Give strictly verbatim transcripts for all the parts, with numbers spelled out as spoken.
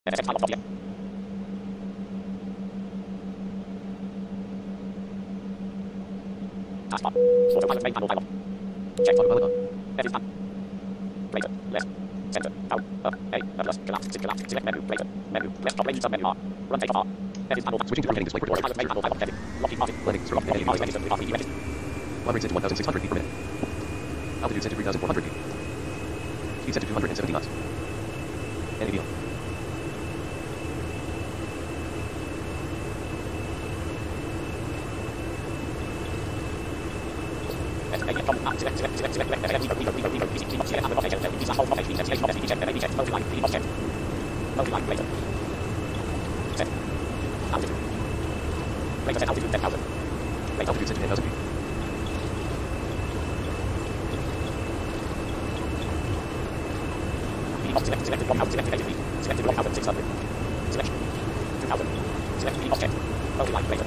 Taskbar. Autopilot main panel dialog. Check autopilot on. Edit done. Later. Left. Center. Out. Up. A. Up. Plus. Collapse. Collapse. Select menu. Later. Menu. Left. Top range. Sub menu R. Run take off R. Edit panel. Switching to running display. Autopilot main panel dialog. Edit. Locking margin. Landing. Zero. Locking margin. Edit. R P D. Edit. One rate set to one thousand six hundred feet per minute. Altitude set to three thousand four hundred feet. Speed set to two hundred seventy knots. N A V on. Select, select, select, select, select, select, reload, reload, reload, easy, keyboard, select, under, check, easy, hold, check, check, check, check, check, check, multi-line, keyboard, check, multi-line, later, set, altitude, later, set, altitude, ten thousand, later, altitude, set to ten thousand feet, keyboard, select, selected, one thousand, selected, eighty feet, selected, one thousand six hundred, selection, two thousand, select, keyboard, check, multi-line, later,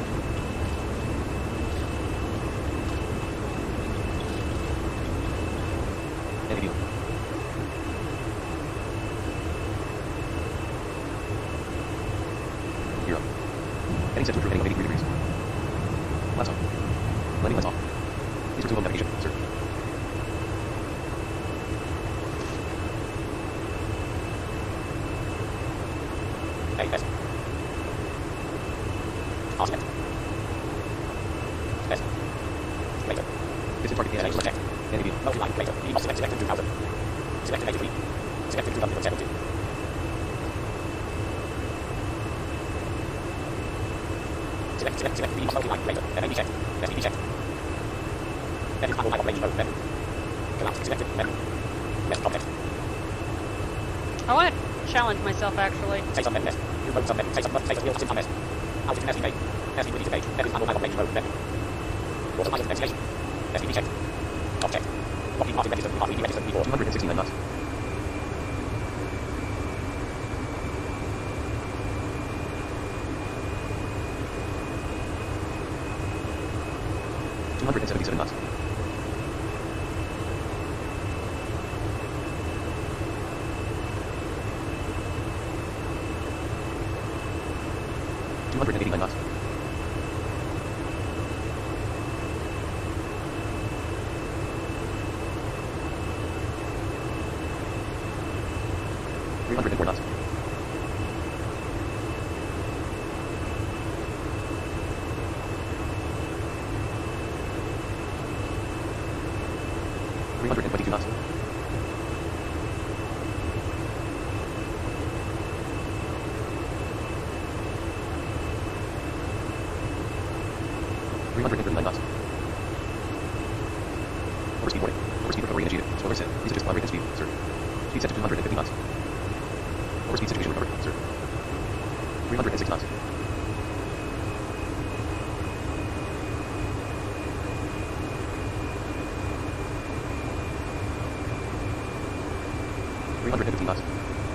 Heading set to heading of eighty-three degrees. Lights on. Landing lights off. These are two home navigation. Sir. A S. Offset. S. Later. This is target A S. Protect. N A V. Multi-line. Later. E. Select. Selected two thousand. Selected eighty-three. Selected two thousand seventy. Select, select, select, B, multi-line, later, N A V check, S P D check. Edit panel dialog, range mode, menu. Collapse, selected, menu. Left object. I want to challenge myself, actually. Say some menu, new mode, some menu, say some, say some, say some mess. Altitude, S P D, S P D page, edit panel dialog, range mode, menu. Autopilot ventilation, S P D check. Top check. Locking margin, register, R P D, register, two hundred sixty-nine knots. two hundred seventy-seven knots. two hundred eighty-nine knots. three hundred four knots. three hundred twenty-two knots. three hundred thirty-nine knots. Overspeed warning. Overspeed recovery initiated. Spoiler set. Please adjust fly rate and speed, sir. Speed set to two hundred fifty knots. Overspeed situation recovered, sir. three hundred six knots. three hundred fifteen knots.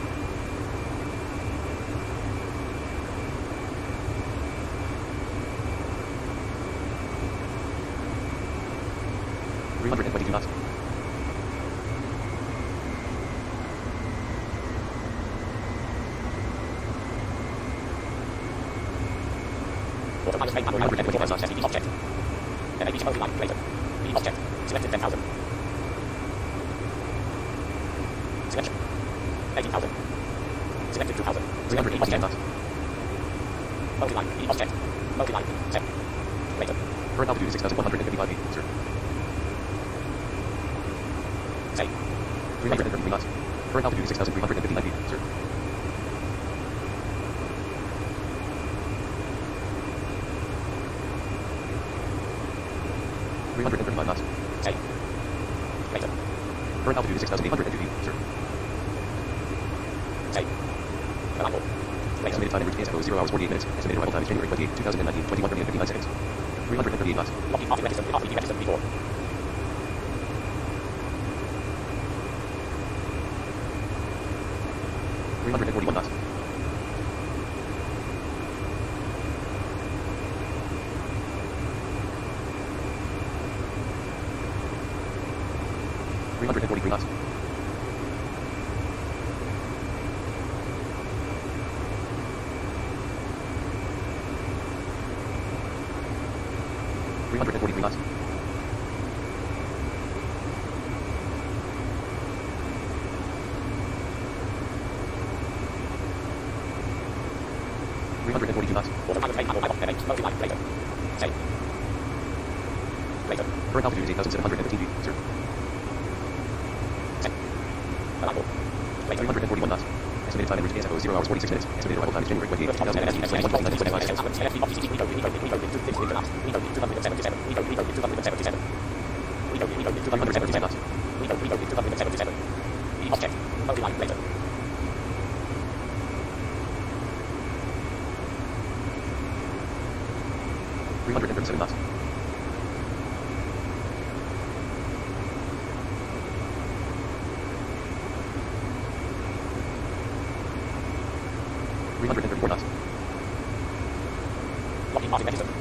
three hundred twenty-two knots. Autopilot main panel, twenty-five knots. S P D object. N A V multi-line, later. B object. Selected ten thousand. Selection. eighteen thousand. Selected two thousand. three hundred eighty-nine knots. Multi-line, E object. Multi-line, set. Later. Current altitude six thousand one hundred fifty-five feet, sir. Say. three hundred thirty-three knots. Current altitude six thousand three hundred fifty-nine feet, sir. three hundred thirty-five knots. Say. Later. Current altitude six thousand eight hundred two feet, sir. Say. Arrival. Later. Estimated time en route A S F O zero hours forty-eight minutes. Estimated arrival time is January twenty-eighth, twenty nineteen, twenty-one thirty and fifty-nine seconds. three hundred thirty-eight knots. Locking off register, R P D register before. three hundred forty-one knots. three hundred forty-three knots. three hundred forty-three knots. three hundred forty-two knots. Current altitude is eight thousand seven hundred fifteen feet, sir. three hundred forty-one knots. Estimated time en route K S F O zero hours forty-six minutes. Estimated arrival time is January twenty-eighth, two thousand nineteen. twenty-one twenty twenty-five. two hundred seventy-seven knots. three hundred thirty-seven knots. three hundred thirty-four knots. Lockheed Martin Medicine.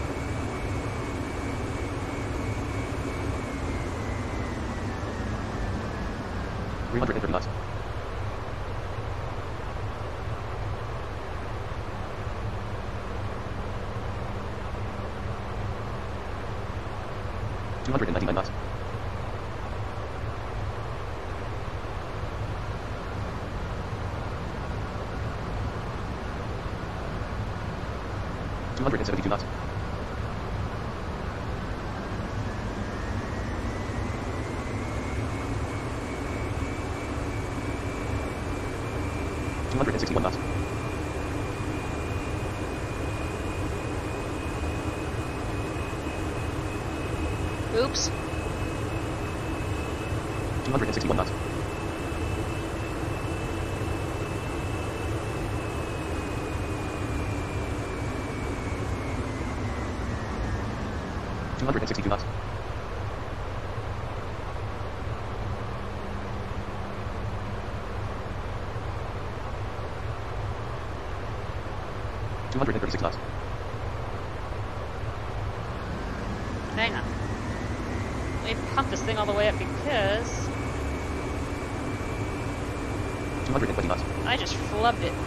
three hundred thirty knots. two hundred ninety-nine knots. two hundred seventy-two knots. two hundred sixty-one knots. Oops. two hundred sixty-one knots. two hundred sixty-two knots. two hundred thirty-six knots. Hang on. Let me pump this thing all the way up because two hundred twenty knots. I just flubbed it.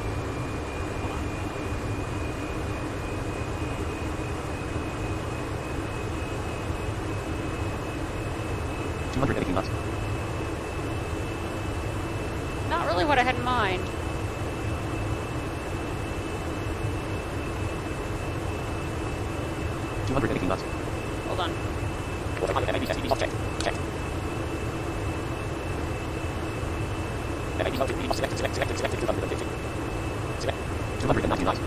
two hundred eighteen knots. Not really what I had in mind. two hundred eighteen knots. Hold on. two hundred nineteen knots.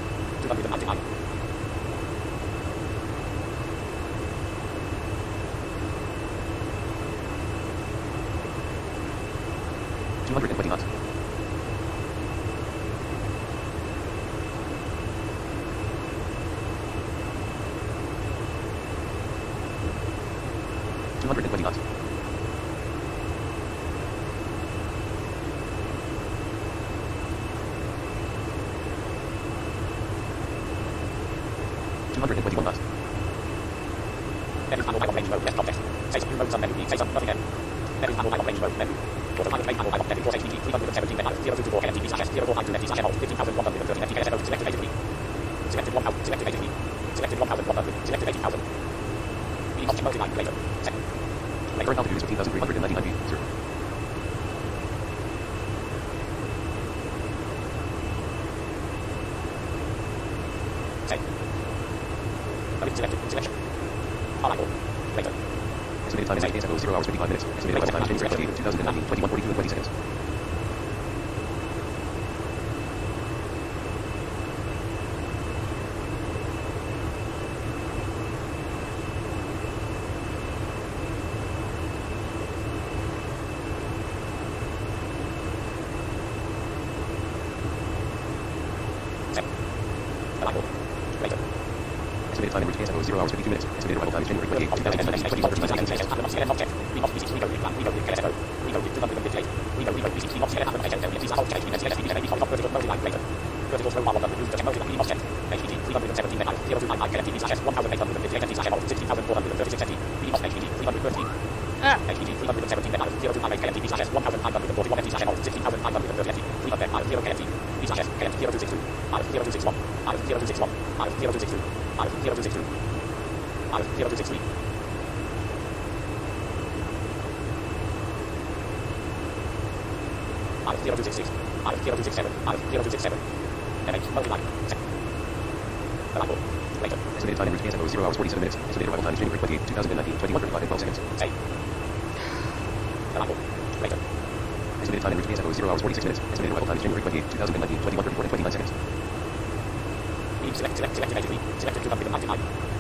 two hundred twenty knots. two hundred twenty knots. two hundred twenty-one knots. Every panel range mode left object. Say some roads on menu. Say some nothing end. Every panel range mode menu. Quarter final range panel of menu. H P G three hundred seventeen zero two two four N M T B slash S zero four five two N T slash M O fifteen thousand one hundred thirty N T K S F O selected natively. Selected one thousand. Selected natively. Selected one thousand one hundred. Selected eighty thousand. The object multiply later. Second. Current altitude is fifteen thousand three hundred ninety-nine feet, sir. Say. Selected. Selection. Arrival. Later. Estimated time is K S F O zero hours fifty-five minutes. Estimated arrival time is January twenty-eighth, two thousand nineteen. twenty-one forty-two and twenty seconds. Arrival. Later. Estimated time in route K S F O zero hours fifty-two minutes. Estimated arrival time is January twenty-eighth, two thousand nineteen. twenty-one thirty-nine seconds. We must visit Rigo, Rigo, K S F O. Rigo, two hundred fifty-eight. Rigo, Rigo, V C T, not H L, H L, H L, H L, H L, H L, H L, vertical multi-line later. Vertical slow one of the the multi-line, we must check. H P G three hundred seventeen megabytes, zero two nine nine N M T B slash S, one thousand eight hundred fifty-eight N T slash M O, sixteen thousand four hundred thirty-six N T. We must H P G three hundred thirteen. Ah. H P G three hundred seventeen megabytes, zero two nine eight N M T B slash S, one thousand nine hundred forty-one N T slash M O, sixteen thousand nine hundred thirty N T. three hundred minus zero K M T. B slash S, K M T zero two six two. Minus zero two six one. Minus zero two six one. Minus zero two six two. Minus zero two six two. R zero two six three. R zero two six six. R zero two six seven. R zero two six seven. M H multi-line. Arrival. Later. Estimated time en route P S F O zero hours forty-seven minutes. Estimated arrival time is January twenty-eighth, twenty nineteen, twenty-one thirty-five and twelve seconds. Save. Arrival. Later. Estimated time en route P S F O zero hours forty-six minutes. Estimated arrival time is January twenty-eighth, twenty nineteen, twenty-one thirty-four and twenty-nine seconds. Beam select, select, selected eighty-three. Selected two hundred ninety-nine.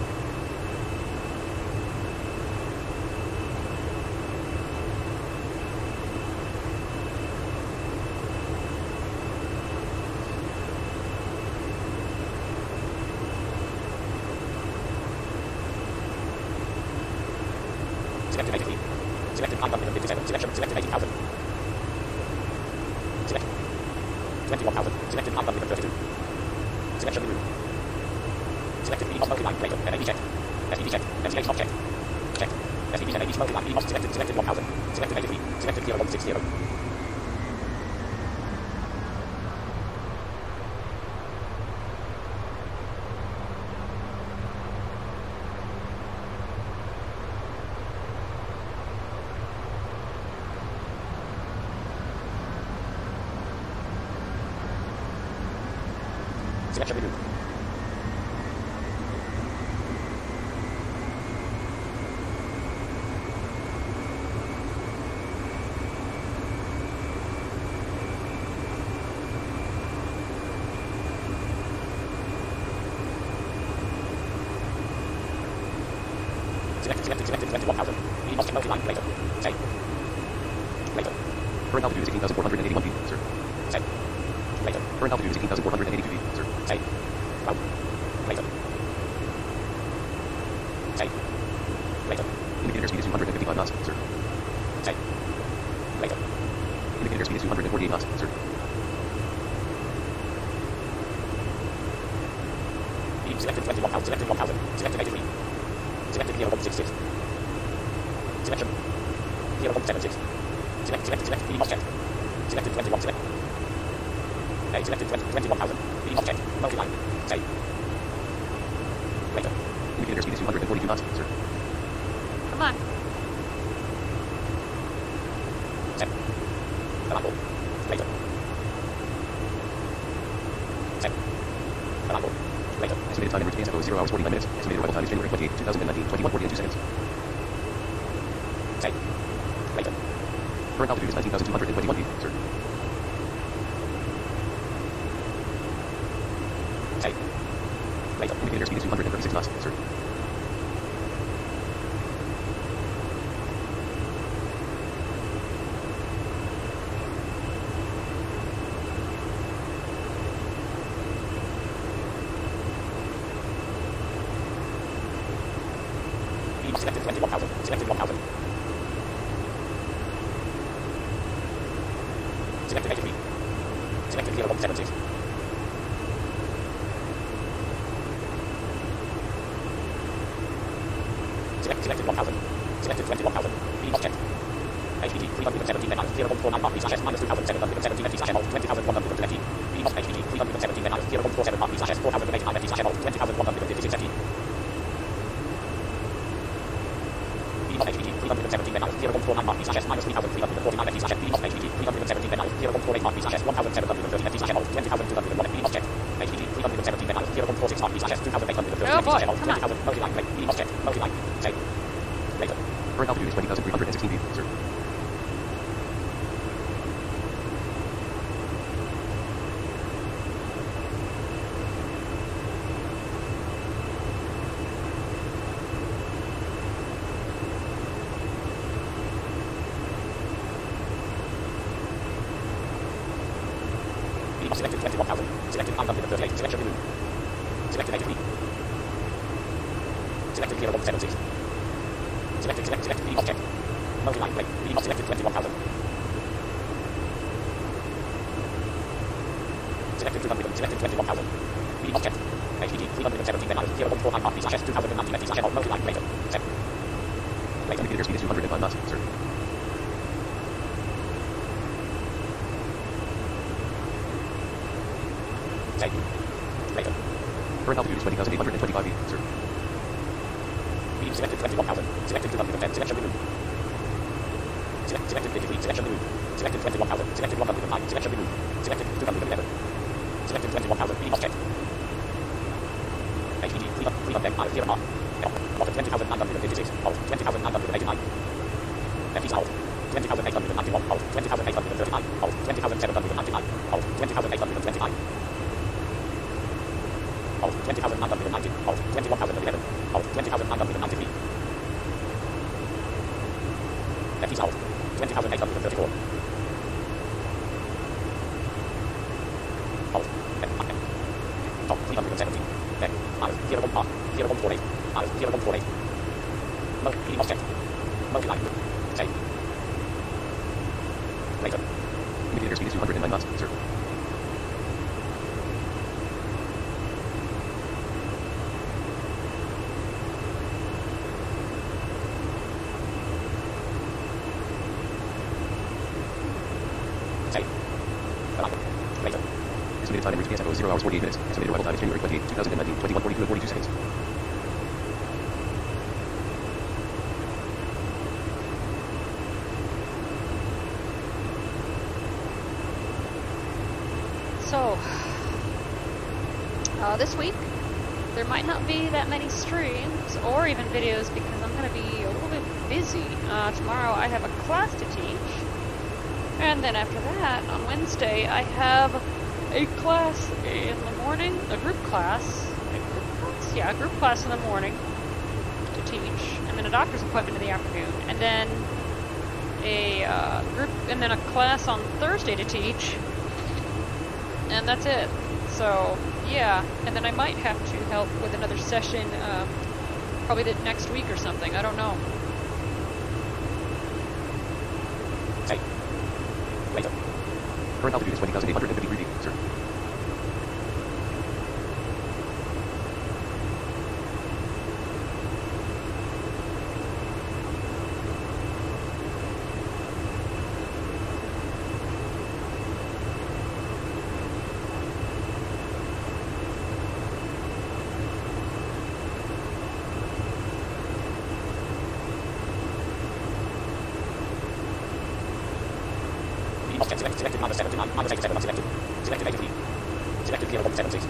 Selected eighty-three. Selected nine hundred fifty-seven. Selection. Selected eighty thousand. Select. twenty-one thousand. Selected nine hundred thirty-two. Selection removed. Selected E M O S multi-line. Later. N A B checked. S E B checked. M C H not checked. Checked. S E B N A B multi-line. E M O S selected. Selected one thousand. Selected eighty-three. Selected zero one six zero. Selection removed. Selected, selected, selected, twenty-one thousand. E M O S multi-line. Later. Save. Later. Current altitude is eighteen thousand four hundred eighty-one feet, sir. Save. Later. Current altitude is eighteen thousand four hundred eighty-two feet, sir. Save. Well. Later. Save. Later. Indicator speed is two hundred fifty-five knots, sir. Save. Later. Indicator speed is two hundred forty-eight knots, sir. Beam selected twenty-one thousand. Selected one thousand. Selected eighty-three. Selected zero one six six. Selection. zero one seven six. Select, select, select. E M O S checked. Selected twenty-one. Select. A selected twenty, twenty-one thousand. E M O S checked. Multi-line. Save. Later. Indicator speed is two hundred forty-two knots, sir. Come on. Set. Arrival. Later. Set. Arrival. Later. Estimated time en route P S F O zero hours forty-nine minutes. Estimated arrival time is January twenty-eighth, twenty nineteen, twenty-one forty and two seconds. Save. Later. Current altitude is nineteen thousand two hundred twenty-one feet, sir. Save. Later. Indicator speed is two hundred thirty-six knots, sir. Beam selected twenty-one thousand. Selected one thousand. Selected eighty-three. Selected zero one seven six. Select, selected one thousand. Selected twenty-one thousand. E M O S checked. H P G three hundred seventeen N zero one four nine R slash S minus two thousand seven hundred seventeen F T slash M O twenty thousand one hundred twenty. E M O S H P G three hundred seventeen N zero one four seven R slash S four thousand eighty-nine F T slash M O twenty thousand one hundred fifty-six F T. E M O S H P G three hundred seventeen N zero one four nine R slash S minus three thousand three hundred forty-nine F T slash E M O S H P G three hundred seventeen N zero one four eight R slash S one thousand seven hundred thirty F T slash M O twenty thousand two hundred one E M O S checked. H P G three hundred seventeen N zero one four six R slash S two thousand eight hundred thirty Oh F T boy, slash M O come twenty on. thousand multi-line. E M O S checked. Multi-line. Save. Later. Current altitude is twenty thousand three hundred sixteen feet, sir. E M O S selected twenty-one thousand. Selected nine hundred thirty-eight. Selection removed. Selected eighty-three. Selected zero one seven six. Selected, select, select. E M O S checked. Multi-line. Play. E M O S selected twenty-one thousand. Selected two hundred. Selected twenty-one thousand. E M O S checked. H P G three hundred seventeen N zero one four nine R slash S two thousand nineteen F T slash M O multi-line. Later. Set. Later. Indicator speed is two hundred five knots, sir. Save. Later. Current altitude is twenty thousand eight hundred twenty-five feet, sir. Medium selected twenty-one thousand. Selected two hundred ten. Selection removed. Select, selected digitally. Selection removed. Selected twenty-one thousand. Selected one hundred nine. Selection removed. Selected two hundred eleven. Selected twenty-one thousand. Medium offset. H P G three hundred five zero R. Of twenty thousand nine hundred fifty-six. Of twenty thousand nine hundred eighty-nine. F E south. twenty thousand eight hundred ninety-one. Of twenty thousand eight hundred thirty-nine. Of twenty thousand seven hundred ninety-nine. Of twenty thousand eight hundred twenty-nine. Of twenty thousand nine hundred ninety. Of twenty-one thousand eleven. Of twenty thousand nine hundred ninety-three. F E south. twenty thousand eight hundred thirty-four. Of Of three hundred seventy. Then, zero one R. zero one four eight. zero one four eight. Multi offset. Multi-line. Save. Later. Indicator speed is two hundred nine knots, sir. Save. Later. Estimated time in reach P S F zero hours forty-eight minutes. Estimated arrival time is January twenty-eighth, twenty nineteen, twenty-one forty-two and forty-two seconds. So, uh, this week, there might not be that many streams or even videos because I'm going to be a little bit busy. Uh, tomorrow I have a class to teach. And then after that, on Wednesday, I have a class in the morning, a group class. A group class? Yeah, a group class in the morning to teach. And then a doctor's appointment in the afternoon. And then a uh, group, and then a class on Thursday to teach. And that's it. So, yeah. And then I might have to help with another session, um, probably the next week or something. I don't know. Save. Later. Current altitude is twenty thousand eight hundred fifty-three feet, sir. Offset selected, selected minus seventy-nine, minus eighty-seven, unselected. Selected eighty-three. Selected zero one seven six.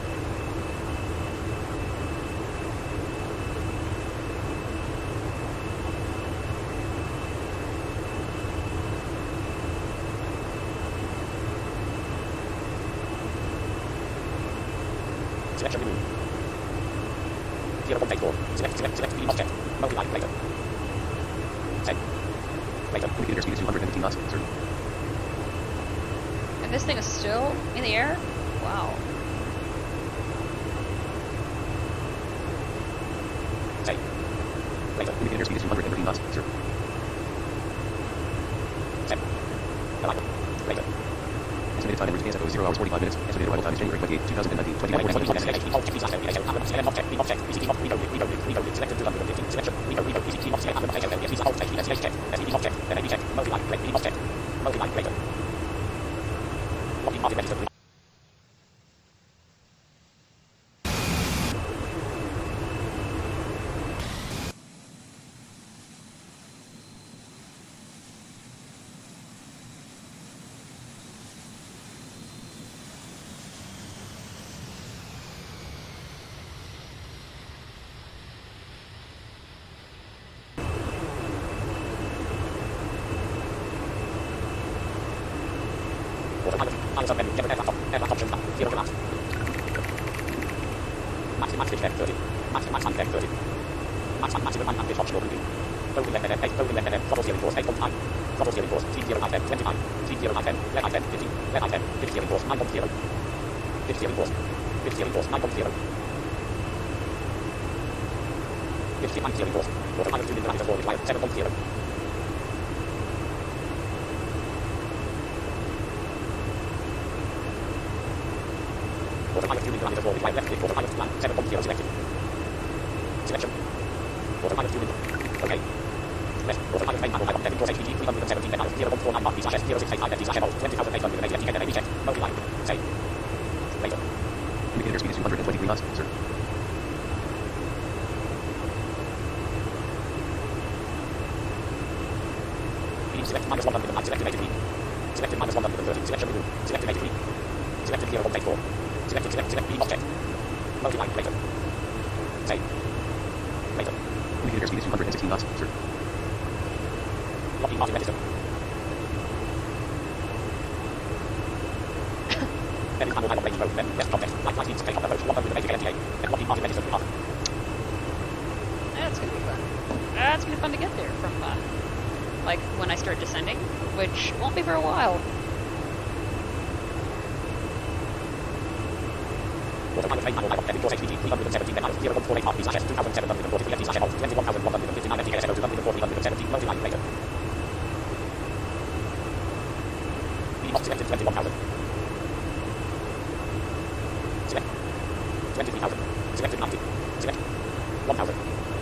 Selection removed. zero one eight four. Select, select, select, medium offset. Multi-line, later. Save. Later. Indicator speed is two hundred fifteen knots, sir. And this thing is still in the air? Wow. Save. Later. Indicator speed is two hundred thirteen knots, sir. Save. Later. Estimated time in reach P S F zero hours forty-five minutes. Estimated arrival time is January twenty-eighth, twenty nineteen, twenty-one forty-two seconds. Indicator speed is two hundred twenty-three knots, sir. Select, select, beam object. Multi-line, later. Save. Later. Indicator speed is two hundred sixteen knots, sir. Locking margin register. Then is panel high range mode, then rest object. Light light speed to take off the mode. one hundred eighty L T A. Then locking margin register. Off. That's gonna be fun. That's gonna be fun to get there from, uh, like, when I start descending, which won't be for a while. Autopilot train panel high object. Endure H P G three hundred seventeen then zero point four eight R P slash S two thousand seven hundred forty-three F T slash M twenty-one thousand one hundred fifty-nine F T K S N O two hundred forty, one hundred seventy. Multi-line, later. Beam off selected twenty-one thousand. Select. twenty-three thousand. Selected ninety. Select. one thousand.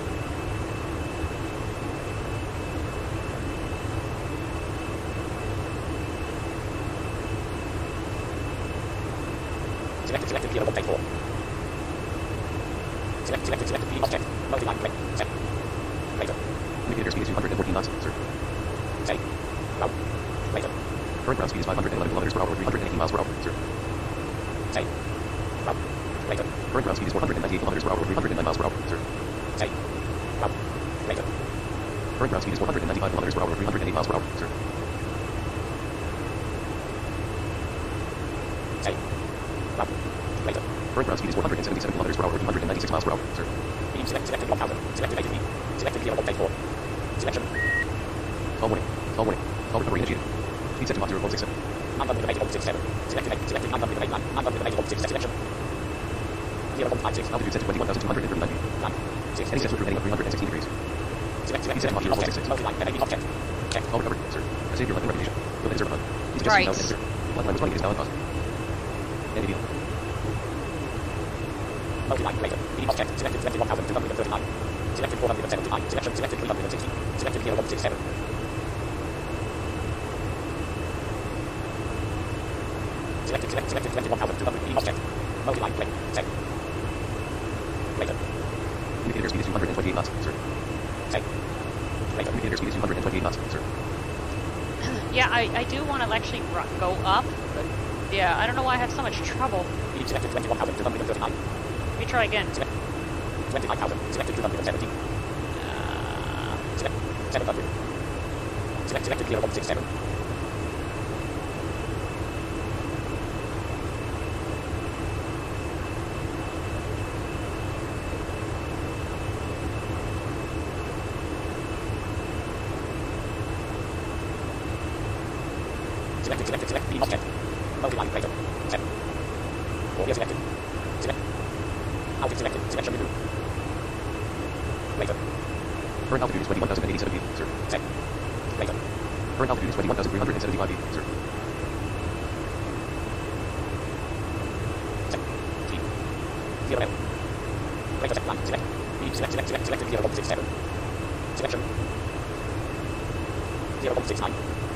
Selected, selected, gear update four. Select, selected, selected, beam object. Multi-line, play. Set. Later. Indicator speed is two hundred fourteen knots, sir. Save. Route. Later. Current ground speed is five hundred eleven kilometers per hour, three hundred eighteen miles per hour, sir. Save. Route. Later. Current ground speed is four hundred ninety-eight kilometers per hour, three hundred nine miles per hour, sir. Save. Route. Later. Current ground speed is one hundred ninety-five kilometers per hour, three hundred eight miles per hour, sir. Save. Route. Later. Current ground speed is one hundred seventy-seven kilometers per hour, three hundred ninety-six miles per hour, sir. Beam select, selected one thousand. Selected eighty. Selected gear update four. Selection. Call warning. Call warning. Call recovery initiated. Speed set to Mach zero point six seven. nine hundred eighty point six seven. Selected eight. Selected nine hundred eighty. nine hundred eighty point six seven. Selection. zero point five six. Altitude set to twenty-one thousand two hundred thirty-nine feet. nine. six. Any set with remaining of three hundred sixteen degrees. Select, select, Speed set to Mach beam zero point object. six six. Multi-line, then beam object. Check. Call recovered, sir. I saved your life in reputation. You'll deserve a hug. He suggests Right. you now enter. Bloodline was running, it is now unpaused. End deal. Multi-line, later. Beam object. Selected twenty-one thousand two hundred thirty-nine. Selected four hundred seventy-nine. Selection. Selected three hundred sixty. Selected zero point six seven. Selected, select, selected twenty-one thousand two hundred. Beam object. Multi-line, play. Set. Later. Indicator speed is two hundred twenty-eight knots, sir. Set. Later. Indicator speed is two hundred twenty-eight knots, sir. Yeah, I, I do want to actually ru- go up, but yeah, I don't know why I have so much trouble. Beam selected twenty-one thousand two hundred thirty-nine. Let me try again. Select. twenty-five thousand. Selected two hundred seventy. Uh, Select. seven hundred. Select, selected zero point six seven. Selected, selected, select beam object. Multi-line, later. Set. Four years selected. Select. Altitude selected. Selection review. Later. Current altitude is twenty-one thousand eighty-seven feet, sir. Set. Later. Current altitude is twenty-one thousand three hundred seventy-five feet, sir. Set. T. Zero L. Later set line. Select. Beam select, select, select, selected zero point six seven. Selection. zero point six nine.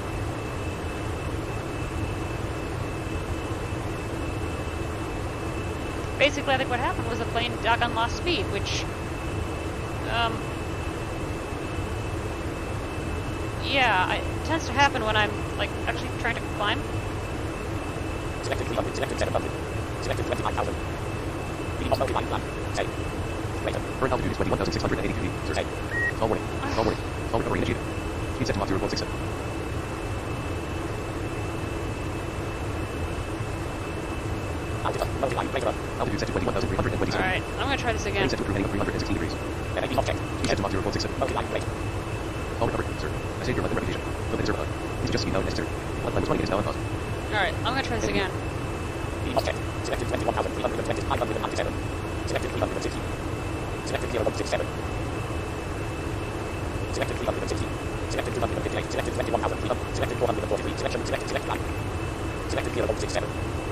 basically, I think what happened was the plane doggone lost speed, which, um, yeah, it tends to happen when I'm, like, actually trying to climb. Selected three hundred, selected seven hundred, selected twenty-nine thousand. Beam of multi-line plan. Save. Later. Current altitude is twenty-one thousand six hundred eighty-two feet. Sir. Save. Call warning. Call warning. Call recovery initiated. Speed set to Mach zero point six seven. Altitude, multi-line, later. Altitude set to twenty-one thousand three hundred twenty-seven. Alright, I'm gonna try this again. Plane set to a crew heading of three hundred sixteen degrees. Then a beam object. Speed set to Mach zero point six seven. Multi-line, later. Call recovered, sir. I saved your life and reputation. You'll deserve a hug. Please adjust speed now if necessary. Bloodline was running, it is now unpaused. Alright, I'm gonna try this again. Beam object. Selected twenty-one thousand three hundred twenty, five hundred ninety-seven. Selected three hundred sixty. Selected zero point six seven. Selected three hundred sixty. Selected two hundred fifty-eight. Selected twenty-one thousand three hundred. Selected four hundred forty-three. Selection. Selected. Select line. Selected zero point six seven.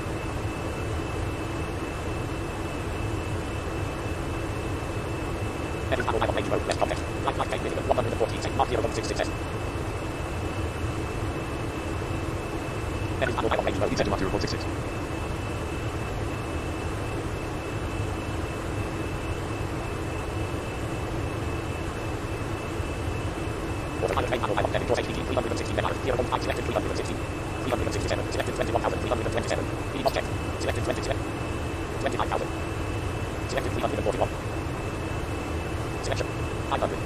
That is panel type of range mode. Left object. Light light tape one hundred fourteen. Set mark zero point six six S. That is panel type of range mode. Speed set to Mach zero point six six. Autopilot train panel type of ten. Endorse H P G three hundred sixteen. zero point five. Selected three hundred sixty. three hundred sixty-seven. Selected twenty-one thousand three hundred twenty-seven. Beam object. Selected twenty-seven. twenty-nine thousand. Selected three hundred forty-one. Selection five hundred.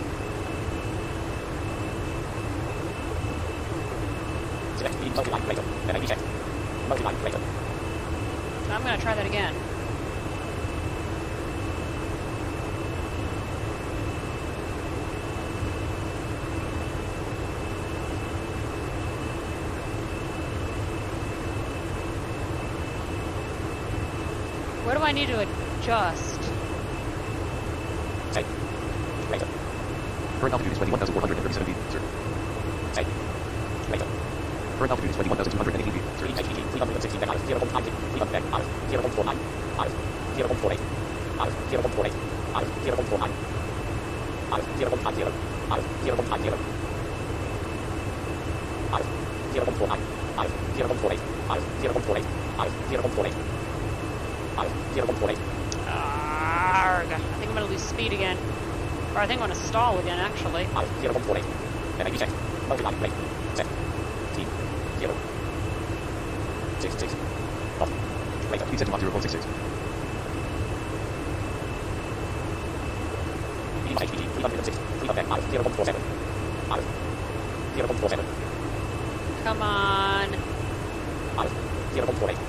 Select the multi-line later. Then A B checked. Multi-line later. I'm gonna try that again. What do I need to adjust? Save. Later. Current altitude is twenty-one thousand four hundred thirty-seven feet, sir. Save. Later. Current altitude is twenty-one thousand two hundred eighteen feet, sir. three H P G three hundred sixteen Alpha zero point five three hundred Alpha zero point four nine Alpha zero point four eight Alpha zero point four eight Alpha zero point four nine Alpha zero point five zero Alpha zero point five zero Alpha zero point four nine Alpha zero point four eight Alpha zero point four eight Alpha zero point four eight Alpha zero point four eight. Arrgh. I think I'm gonna lose speed again. Or I think I'm gonna stall again, actually. Alpha zero point four eight. Then A B checked. Multi-line rate. Set. T. Zero. Six six. Off. Later. Speed set to Mach zero point six six. H P G three hundred six. three hundred Alpha zero point four seven. Alpha zero point four seven. Come on. Alpha zero point four eight.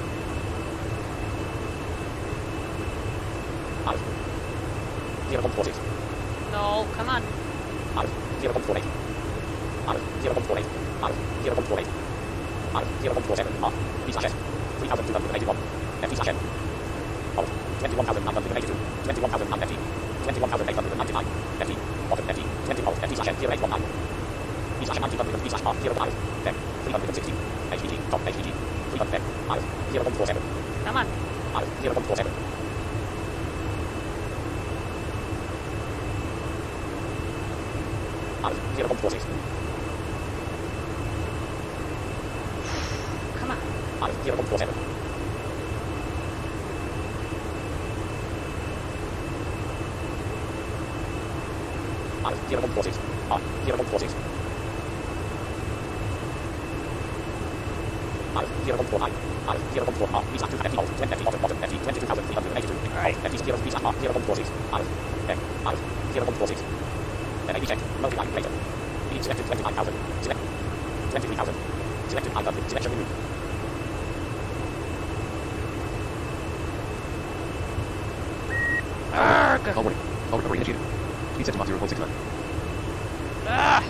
Alpha zero point four six. No, come on. Alpha zero point four eight. Alpha zero point four eight. Alpha zero point four eight. Alpha zero point four seven. Off. V slash S. three thousand two hundred eighty-one. F V slash N. Hold. twenty-one thousand nine hundred eighty-two. twenty-one thousand nine F T. twenty-one thousand eight hundred ninety-nine. F T. Bottom F T. twenty volt. F V slash N zero eight one nine. V slash nineteen hundred. V slash R zero five. Then three hundred sixty. H P G. Top H P G. three hundred. Alpha zero point four seven. Come on. Alpha zero point four seven. Alpha zero point four six. Come on. Alpha zero point four seven. Alpha zero point four six. R zero point four six. Alpha zero point four nine. Alpha zero point four R. V slash two F T volt. twenty F T bottom. F T twenty-two thousand three hundred eighty-two. Alright. F T zero V slash R zero point four six. Alpha. Then Alpha zero point four six. Then A B check. Multi-line later. B selected twenty-nine thousand. Select twenty-three thousand. Selected nine hundred. Selection removed. Arrgh. Call warning. Call recovery initiated. Speed set to Mach zero point six nine. Ah.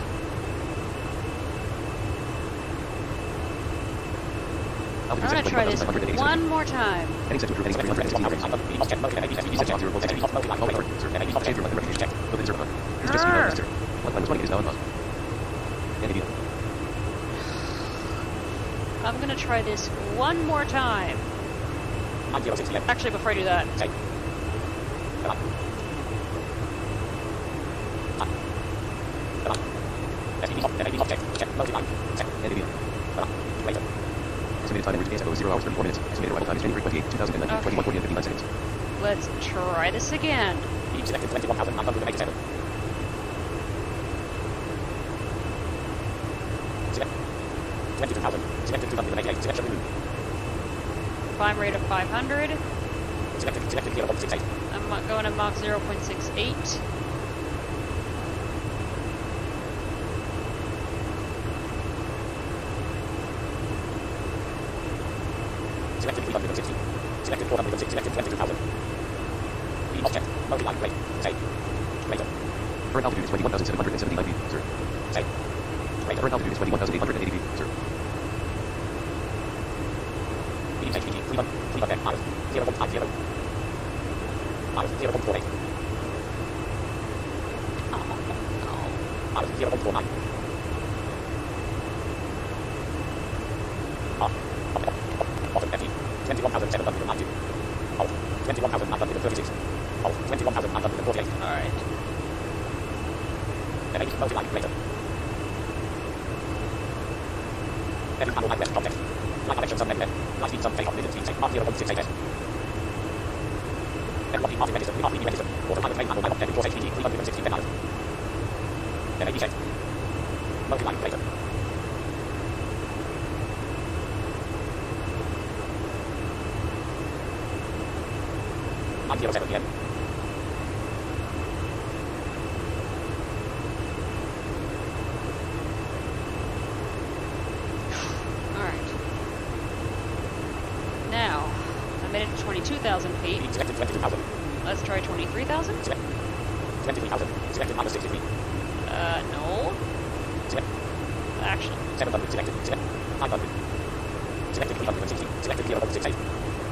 I'm Altitude gonna set to try this twenty-one thousand nine hundred eighty-seven one feet. more time. Heading set to approve heading set to three hundred eighty-seven. Speed set to Mach zero point six nine. Call recovery, sir. Change your method recognition. Built-in zero nine. This is just speed now necessary. One minus twenty is now unpause. And A B. I'm gonna try this one more time. nine zero six left. Actually, before I do that, Save. Come on. Come on. Come on. F T F T object. Check. Multi-line. Set. And A B. Come on. Later. Estimated time in route to A S Echo is zero hours thirty-four minutes. Estimated arrival time is January twenty-eighth, two thousand nineteen, Okay. twenty-one forty and fifty-nine seconds. let's try this again. Beam selected twenty-one thousand nine hundred eighty-seven. Select twenty-two thousand. Selected two hundred eighty-eight. Selection removed. Climb rate of five hundred. Selected selected zero point six eight. I'm not going to Mach zero point six eight. Selected three hundred sixty. Selected four hundred six. Selected twenty-two thousand. Beam object. Multi-line rate. Save. Later. Current altitude is twenty-one thousand seven hundred seventy-nine feet, sir. Save. Later. Current altitude is twenty-one thousand eight hundred eighty feet, sir. Beam H P G three hundred. three hundred. Alpha. zero point five zero. Alpha. zero point four eight. Alpha. zero point four nine. Off. Bottom F T. twenty-one thousand seven hundred ninety. Hold. twenty-one thousand nine hundred thirty-six. Hold. twenty-one thousand nine hundred forty-eight. Alright. Then eight. Multi-line later. Then panel nine west context. Flight connection sub net. Flight speed sub takeoff minutes speed take Mach zero point six eight s. Then one departing medicine. Departing medicine. Autopilot main panel nine object force H P G three hundred sixty. Then Alpha. Then A B check. Multi-line later. nine oh seven p m. Alright. Now, I made it to twenty-two thousand feet. Speed selected twenty-two thousand. Let's try twenty-three thousand? Select twenty-three thousand. Selected minus sixty feet. Uh, no. Select Actually. seven hundred. Selected. Select nine hundred. Selected three hundred sixty. Selected zero point six eight.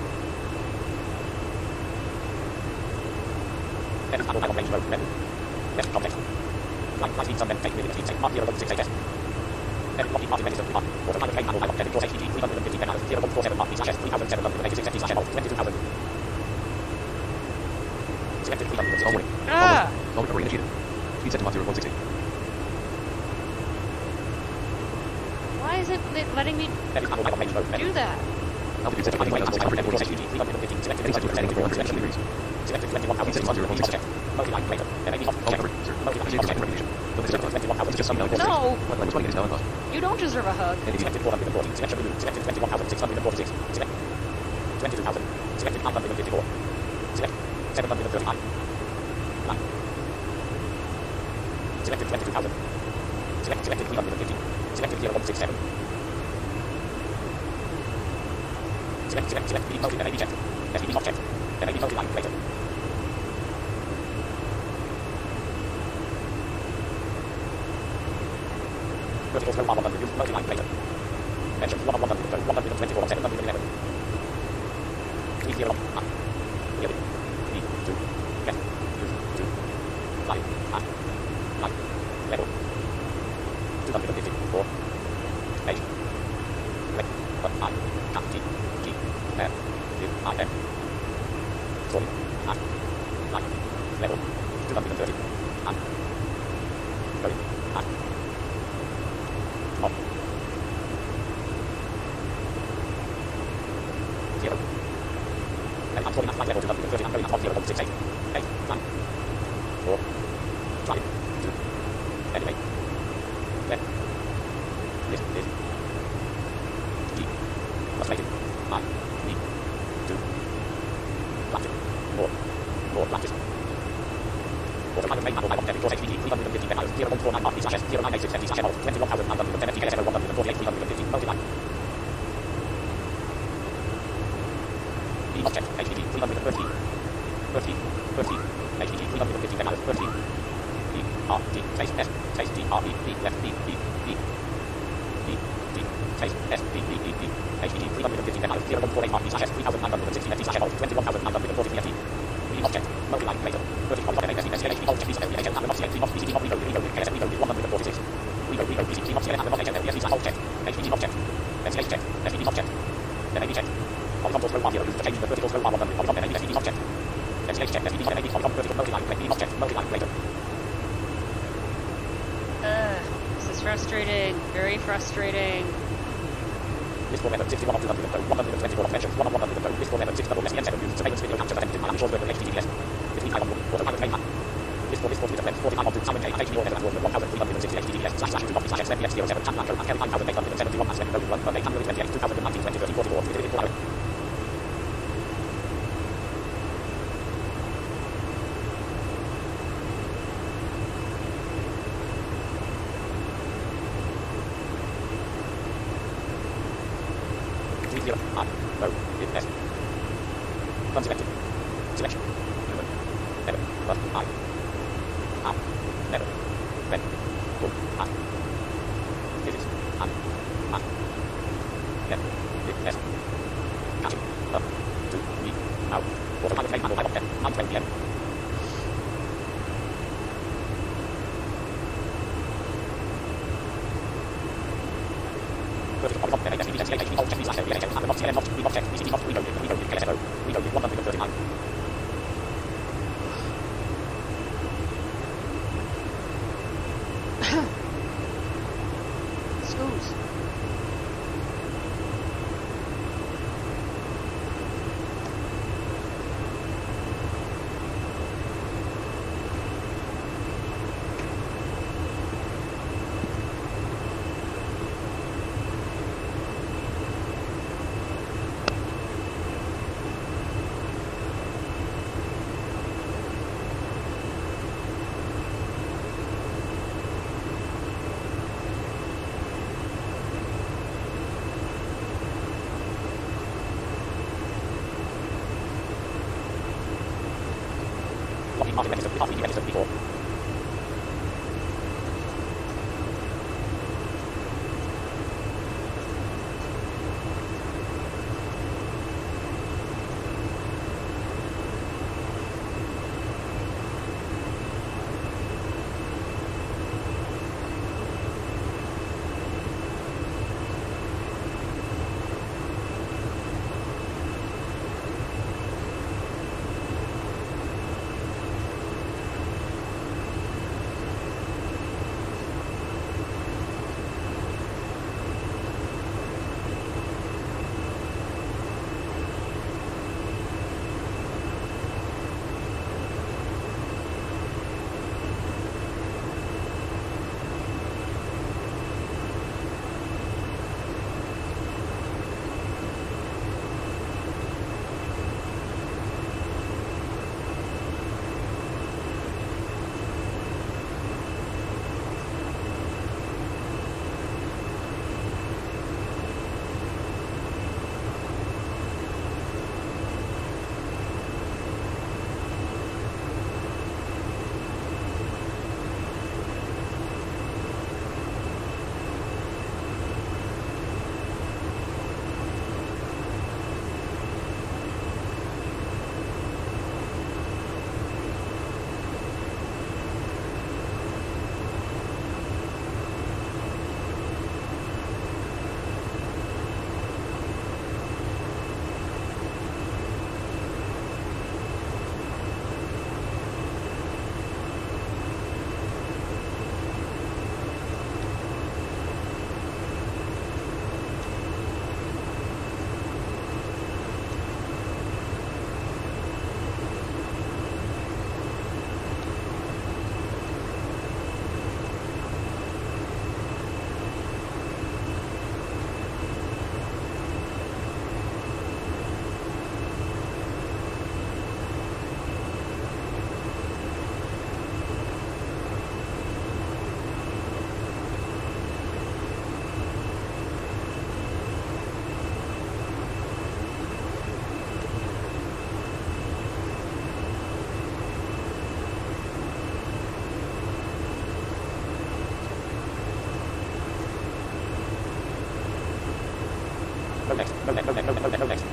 That is not on range road. Menu. Left context. Line flight speed sun then take within speed take mark zero point six eight s. Edit copy party register mark. Autopilot train manual pilot edit course H P G three hundred fifty pen zero point four seven mark slash s three thousand seven hundred eighty-six S T slash M twenty-two thousand. Selected three hundred All warning. Ah! All recovery initiated. Speed set to Mach zero point six eight. Why is it li- letting me That is not on range road. do that? Altitude set to twenty-one thousand six hundred forty. H P G three hundred fifty. Selected Any sector setting to four hundred seventy degrees. Selected twenty-one thousand six hundred check. Multi-line later. Then A B off All check. covered, sir. Multi-line Proceed off with check. recognition. But this is Selected twenty-one thousand six hundred. No! What line was running is now unpaused. You don't deserve a hug. N A D. Selected four hundred forty. Selection removed. Selected twenty-one thousand six hundred forty-six. Select twenty-two thousand. Selected nine hundred fifty-four. Select seven hundred thirty-nine. Nine. Selected twenty-two thousand. Select selected three hundred fifty. Selected zero point six seven. Select select select B multi N A B checked. S P B off checked. N A B multi-line later. Vertical slow one hundred. Multi-line later. Mention one one hundred. one hundred twenty-four. seven hundred eleven. three zero one. Nearly. B two. Get. Use two. Line. Ah. Line. Level. two hundred fifty-four. H. Left. But I. Cut. T. G. F. U. I. M. Sorry. Ah. Line. Level. two hundred thirty. Ah. Sorry. Ah. Off. Zero. And I'm sorry, flight level two hundred thirty. I'm going up zero point six eight. Eight. Nine. Four. Five. Two. Anyway. Left. This. This. G. Translated. I. B. Two. Plastic. More. More plastic. Autopilot train manual pilot course H P G three hundred fifty pen zero point four nine R P slash S zero nine eight six M T slash M twenty-one thousand nine hundred ten F T K S one hundred forty-eight three hundred fifty multi-line. B object H P G three hundred thirty. thirty. thirty. H P G three hundred fifty pen thirty. B R T space S space D R E D left B B B B D space S B B B B H P G three hundred fifty pen zero point four eight R P slash S three thousand nine hundred sixty M T slash M twenty-one thousand nine hundred forty-three F T. B object multi-line later. Vertical one N A S S H P object B seven H M and C T of B C T of Rigo Rigo K S Rigo one hundred forty-six. Rigo Rigo B C T of C N and H M F S object. H P G object. S C H check. S P D object. N A B check. Horizontal slow one zero used to change the vertical slow one one hundred. Horizontal N A B S P D object. S C H check. S P D N A B horizontal vertical multi-line B object multi-line later. Ugh, this is frustrating. Very frustrating. List for method sixty-one of two hundred one hundred twenty-four of mentions one of one hundred list for method six double S E N seven used surveillance video capture attempted by unusual vertical H T T P S. Between five hundred autopilot train map. List for list for Twitter friends forty-five of two Simon K and H P O Netherlands World one thousand three hundred sixty H T T P S slash slash two copy slash S M P X zero seven chat blanco and carry five thousand eight hundred seventy-one and seven code one eight hundred twenty-eight two thousand nineteen twenty thirty forty-four three four three zero I no it S unselected selection never but I up never then boom I physics and and then it S catching up to me out autopilot train manual five of ten nine twenty P M. Vertical horizontal N A S P D S C H P object B slash L B H M and C N object B object B C T object Rigo Rigo K S O Rigo one hundred thirty-nine. Schools. Lockheed Martin registered, R three D registered before. No next, no next, no next, no next, no next, no next.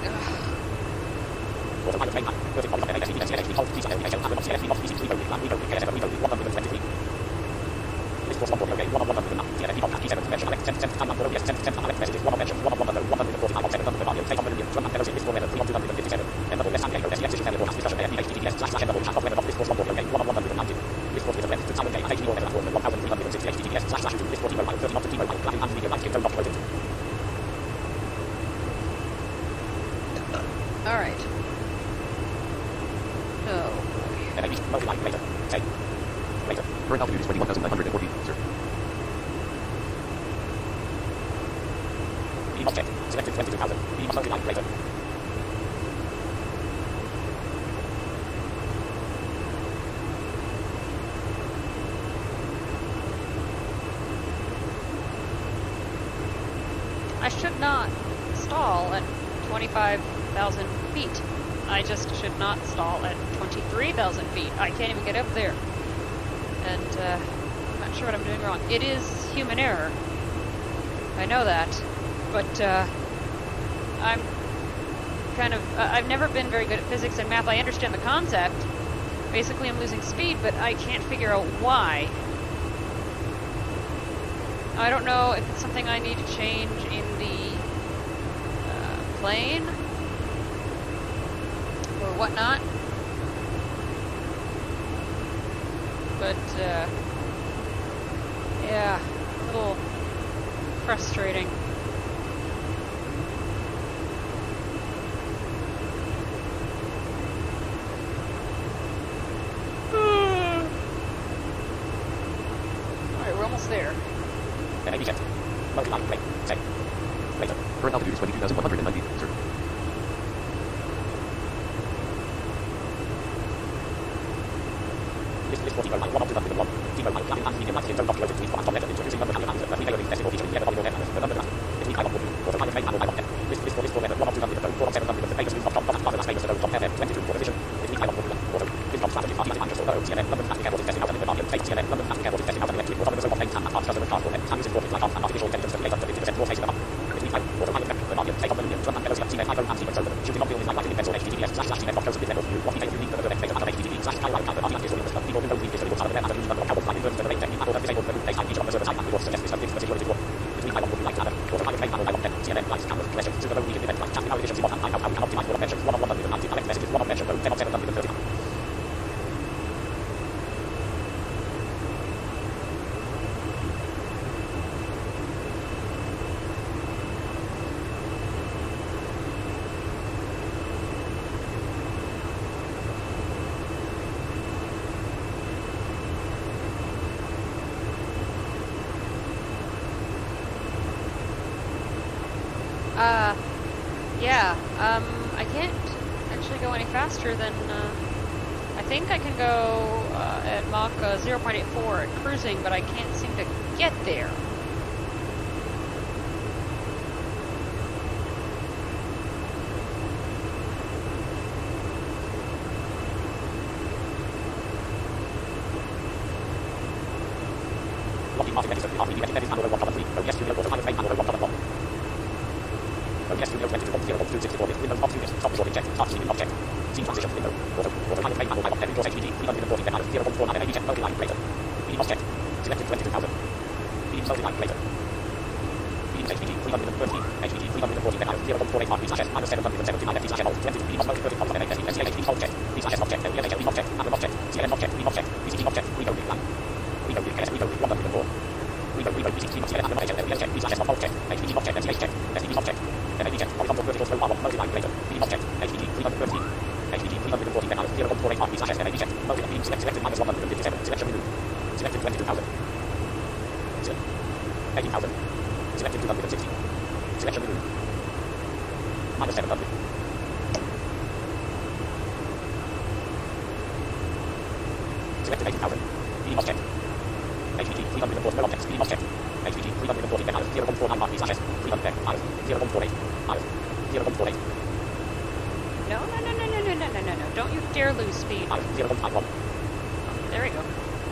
Autopilot train time. Vertical body of N X T, N X T, hold, please, N X L, one hundred, C L S V, not, B C, three, reload, reload, K S F, reload, one hundred twenty-three. List force one forty, okay, one of one hundred, T N F, P seven, mention, Alex, send, send, time, number, O B S, send, send, Alex, messages, one of mention, one of one hundred, one hundred forty-five, seven, number, value, take on the million, one hundred, list for weather, three on two hundred fifty-seven, and double less, and echo, S E F, system, report, discussion, A F, H T T P S, slash, slash, and double, chat, of weather, list force one forty, okay, one of one hundred ninety. List force with a blend, to time and day, and H T O, weather, one thousand three hundred sixty, H T T P S, slash, slash, list forty, mobile, thirty, not to T-mobile, clapping, and video, live, skin, don't documented. All right. Oh. And maybe multiply later. Say. Later. Current altitude is twenty-one thousand nine hundred forty, sir. B must check. Selected twenty-two thousand. B must multiply later. I should not stall at twenty-five thousand feet. I just should not stall at twenty-three thousand feet. I can't even get up there. And uh, I'm not sure what I'm doing wrong. It is human error. I know that. But uh, I'm kind of... Uh, I've never been very good at physics and math. I understand the concept. Basically, I'm losing speed, but I can't figure out why. I don't know if it's something I need to change in the uh, plane or whatnot. But, uh, yeah, a little frustrating. Alright, we're almost there. And maybe check. Multiply later. Say. Later. Current altitude is twenty-two thousand one hundred ninety, sir. List list for T-mobile, one of two hundred one. T-mobile, clapping, and medium, live, skin, don't documented, tweet, one hundred letter, introducing number, and answer, the video is decimal feature, never volume, the number graph. It's me, I want volume. Autopilot train, and I List list for list for weather, one of two hundred, one of seven hundred, the famous news dot com, dot F, dot space, dot com, F M, twenty-two, for position. It's me, I want volume. Auto. List of strategy, N, London Fastest Airport is testing out an London State C N N, London Fastest Airport is testing out an electric autonomous robot plane, and parts customer transport, and uses robotic like and artificial intelligence to create up to fifty percent more space in the hub. Meantime, autopilot tech, the Guardian, take up Millennium, Trump and Pelosi, C N N, iPhone, and sequence open, shooting on buildings like lighting in pencil, H T T P S, slash slash G N N, codes of business, what we take unique, the next data, and H T T P, slash Skywire, counter, R T and Israel, the people who know these disabled some of them, and the number of cowboys flying in terms of the rate technique, and all disabled, the base time, each of the server side, and we also suggest this, and this, particular is what between Taiwan would be like to have autopilot plane, panel, Taiwan ten, C N N, lights, cameras, questions, to the low region event, like chatting, our efficiency, what and how we can optimize for mentions, one on one hundred and ninety, collect messages, one on mention, code, ten on seven hundred thirty. Uh, yeah, um, I can't actually go any faster than, uh, I think I can go, uh, at Mach uh, zero point eight four at cruising, but I can't seem to get there. Lockheed Martin Edison, R P D, Edison, Hanover one column three, O S Studio, autopilot plane, Hanover one column one. O S Studio twenty-two point zero point two sixty-four, Windows off unit, stop recording check, start streaming object, scene transition window, auto, autopilot plane, Hanover one, ten, Windows H D D, three hundred forty, zero point four nine, A B check, multi-line, later. Beam object, selected twenty-two thousand. Beam multi-line, later. Beam H D D, three hundred thirty, H D D, three hundred forty, zero point four eight, R P slash S, minus seven hundred seventy-nine, F D slash L, twenty-two, beam of multi-thirty, column, N A S D, S C H D object, B slash S object, L E N H L, beam object, Amazon object, C N N object, beam object, B C T object, reload, line. Reload, K S, reload, one hundred four. Reload, reload, B C T, C N N, Amazon H L, check, B slash S object, H D D object, S C H check, S D D object, N A B check, horizontal vertical slow R one, multi-line, later. Beam object, H D D, three hundred thirty, H D D, three hundred forty, zero point four eight, R P slash S, N A B check, multi-line, beam select, selected, minus one hundred fifty-seven, selection removed. Selected twenty-two thousand. eighteen thousand. Selected two hundred sixty. Selection removed. Minus seven hundred. Selected eighteen thousand. Beam object. H D D, three hundred forty, objects, beam object. H D D, three hundred forty, zero point four nine, R P slash S, three hundred, zero point four eight, zero point four eight. No, no, no, no, no, no, no, no, no, no, don't you dare lose speed. zero point five one. There we go.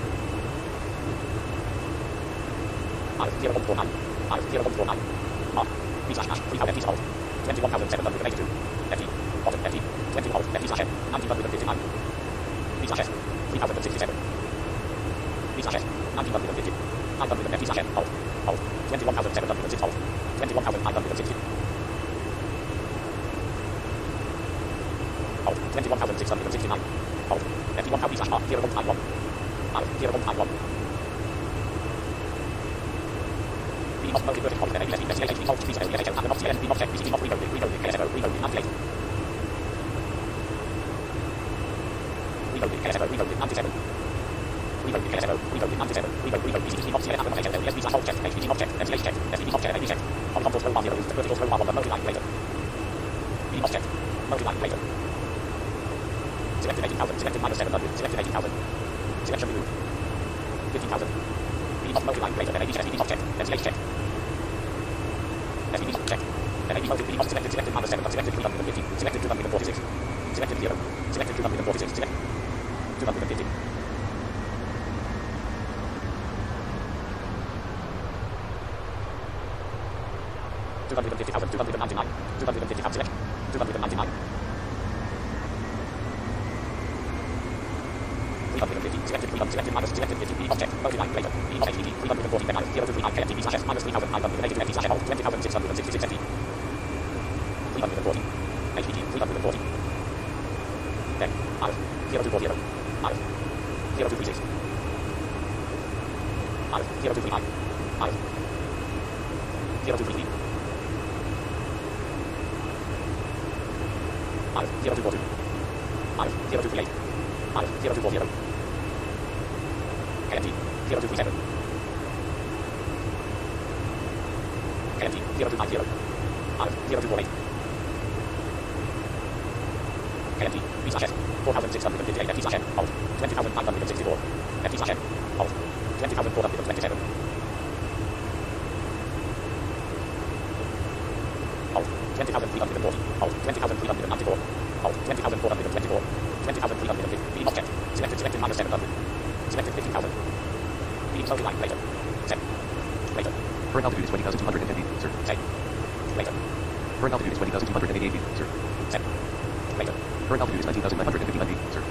zero point four nine. zero point four nine. Mark. B slash hash. three thousand F T hold. twenty-one thousand seven hundred eighty-two. F T. Bottom F T. twenty hold. F T slash N. nineteen fifty-nine. B slash S. three thousand sixty-seven. B slash S. nineteen fifty. nine hundred F T slash N. Hold. Hold. twenty-one thousand seven hundred six hold. twenty-one thousand nine hundred sixty. Hold. twenty-one thousand six hundred sixty-nine. Hold. F T one thousand slash R. zero point five one. zero point five one. Beam of multi-vertical points, N A B S, S C H D, hold, B C L, E H L, and of C N N, beam object, B C T, reload, reload, K S F O, reload, ninety-eight. Reload, K S F O, reload, ninety-seven. Reload, K S F O, reload, ninety-seven. Reload, reload, B C T, of C N N, and of H L, S B slash object, H D D object, S C H check, S D D object, N A B check. Horizontal slow R zero, vertical slow R one, multi-line, later. Beam object, multi-line, later. Selected eighteen thousand, selected minus seven hundred, selected eighteen thousand. Selection removed. fifteen thousand. Beam of multi-line, later, N A B S D D object, S C H check. S D D check. N A B multi beam of selected, selected minus seven, selected three hundred fifty, selected two hundred forty-six, selected zero, selected two hundred forty-six, select two hundred fifty. two hundred fifty thousand, two hundred ninety-nine, two hundred fifty thousand, select two hundred ninety-nine. three hundred fifty, selected three hundred, selected minus, selected fifty, beam object, multi-line, later, beam of H D D, three hundred forty, zero two three nine, K F T, B slash S, minus three thousand nine hundred eighty-two, F T slash L, twenty thousand six hundred sixty-six, F T. three hundred forty, H D D, three hundred forty. Then, R, zero two four zero, R, zero two three six. R, zero two three nine, R, zero two three three. R, zero two four two. R, zero two three eight. R, zero two four zero. K M T, zero two three seven. K M T, zero two nine zero. R, zero two four eight. K M T, B slash S, four thousand six hundred fifty-eight, F T slash N, hold, twenty thousand nine hundred sixty-four, F T slash N, hold, twenty thousand four hundred twenty-seven. Hold, twenty thousand three hundred forty, hold, twenty thousand three hundred ninety-four, hold, twenty thousand four hundred twenty-four, twenty thousand three hundred fifty. Beam object. Selected, selected minus seven hundred. Selected fifteen thousand. Beam multi-line later. Set. Later. Current altitude is twenty thousand two hundred ten feet, sir. Set. Later. Current altitude is twenty thousand two hundred eighty-eight feet, sir. Set. Later. Current altitude is nineteen thousand nine hundred fifty-nine feet, sir.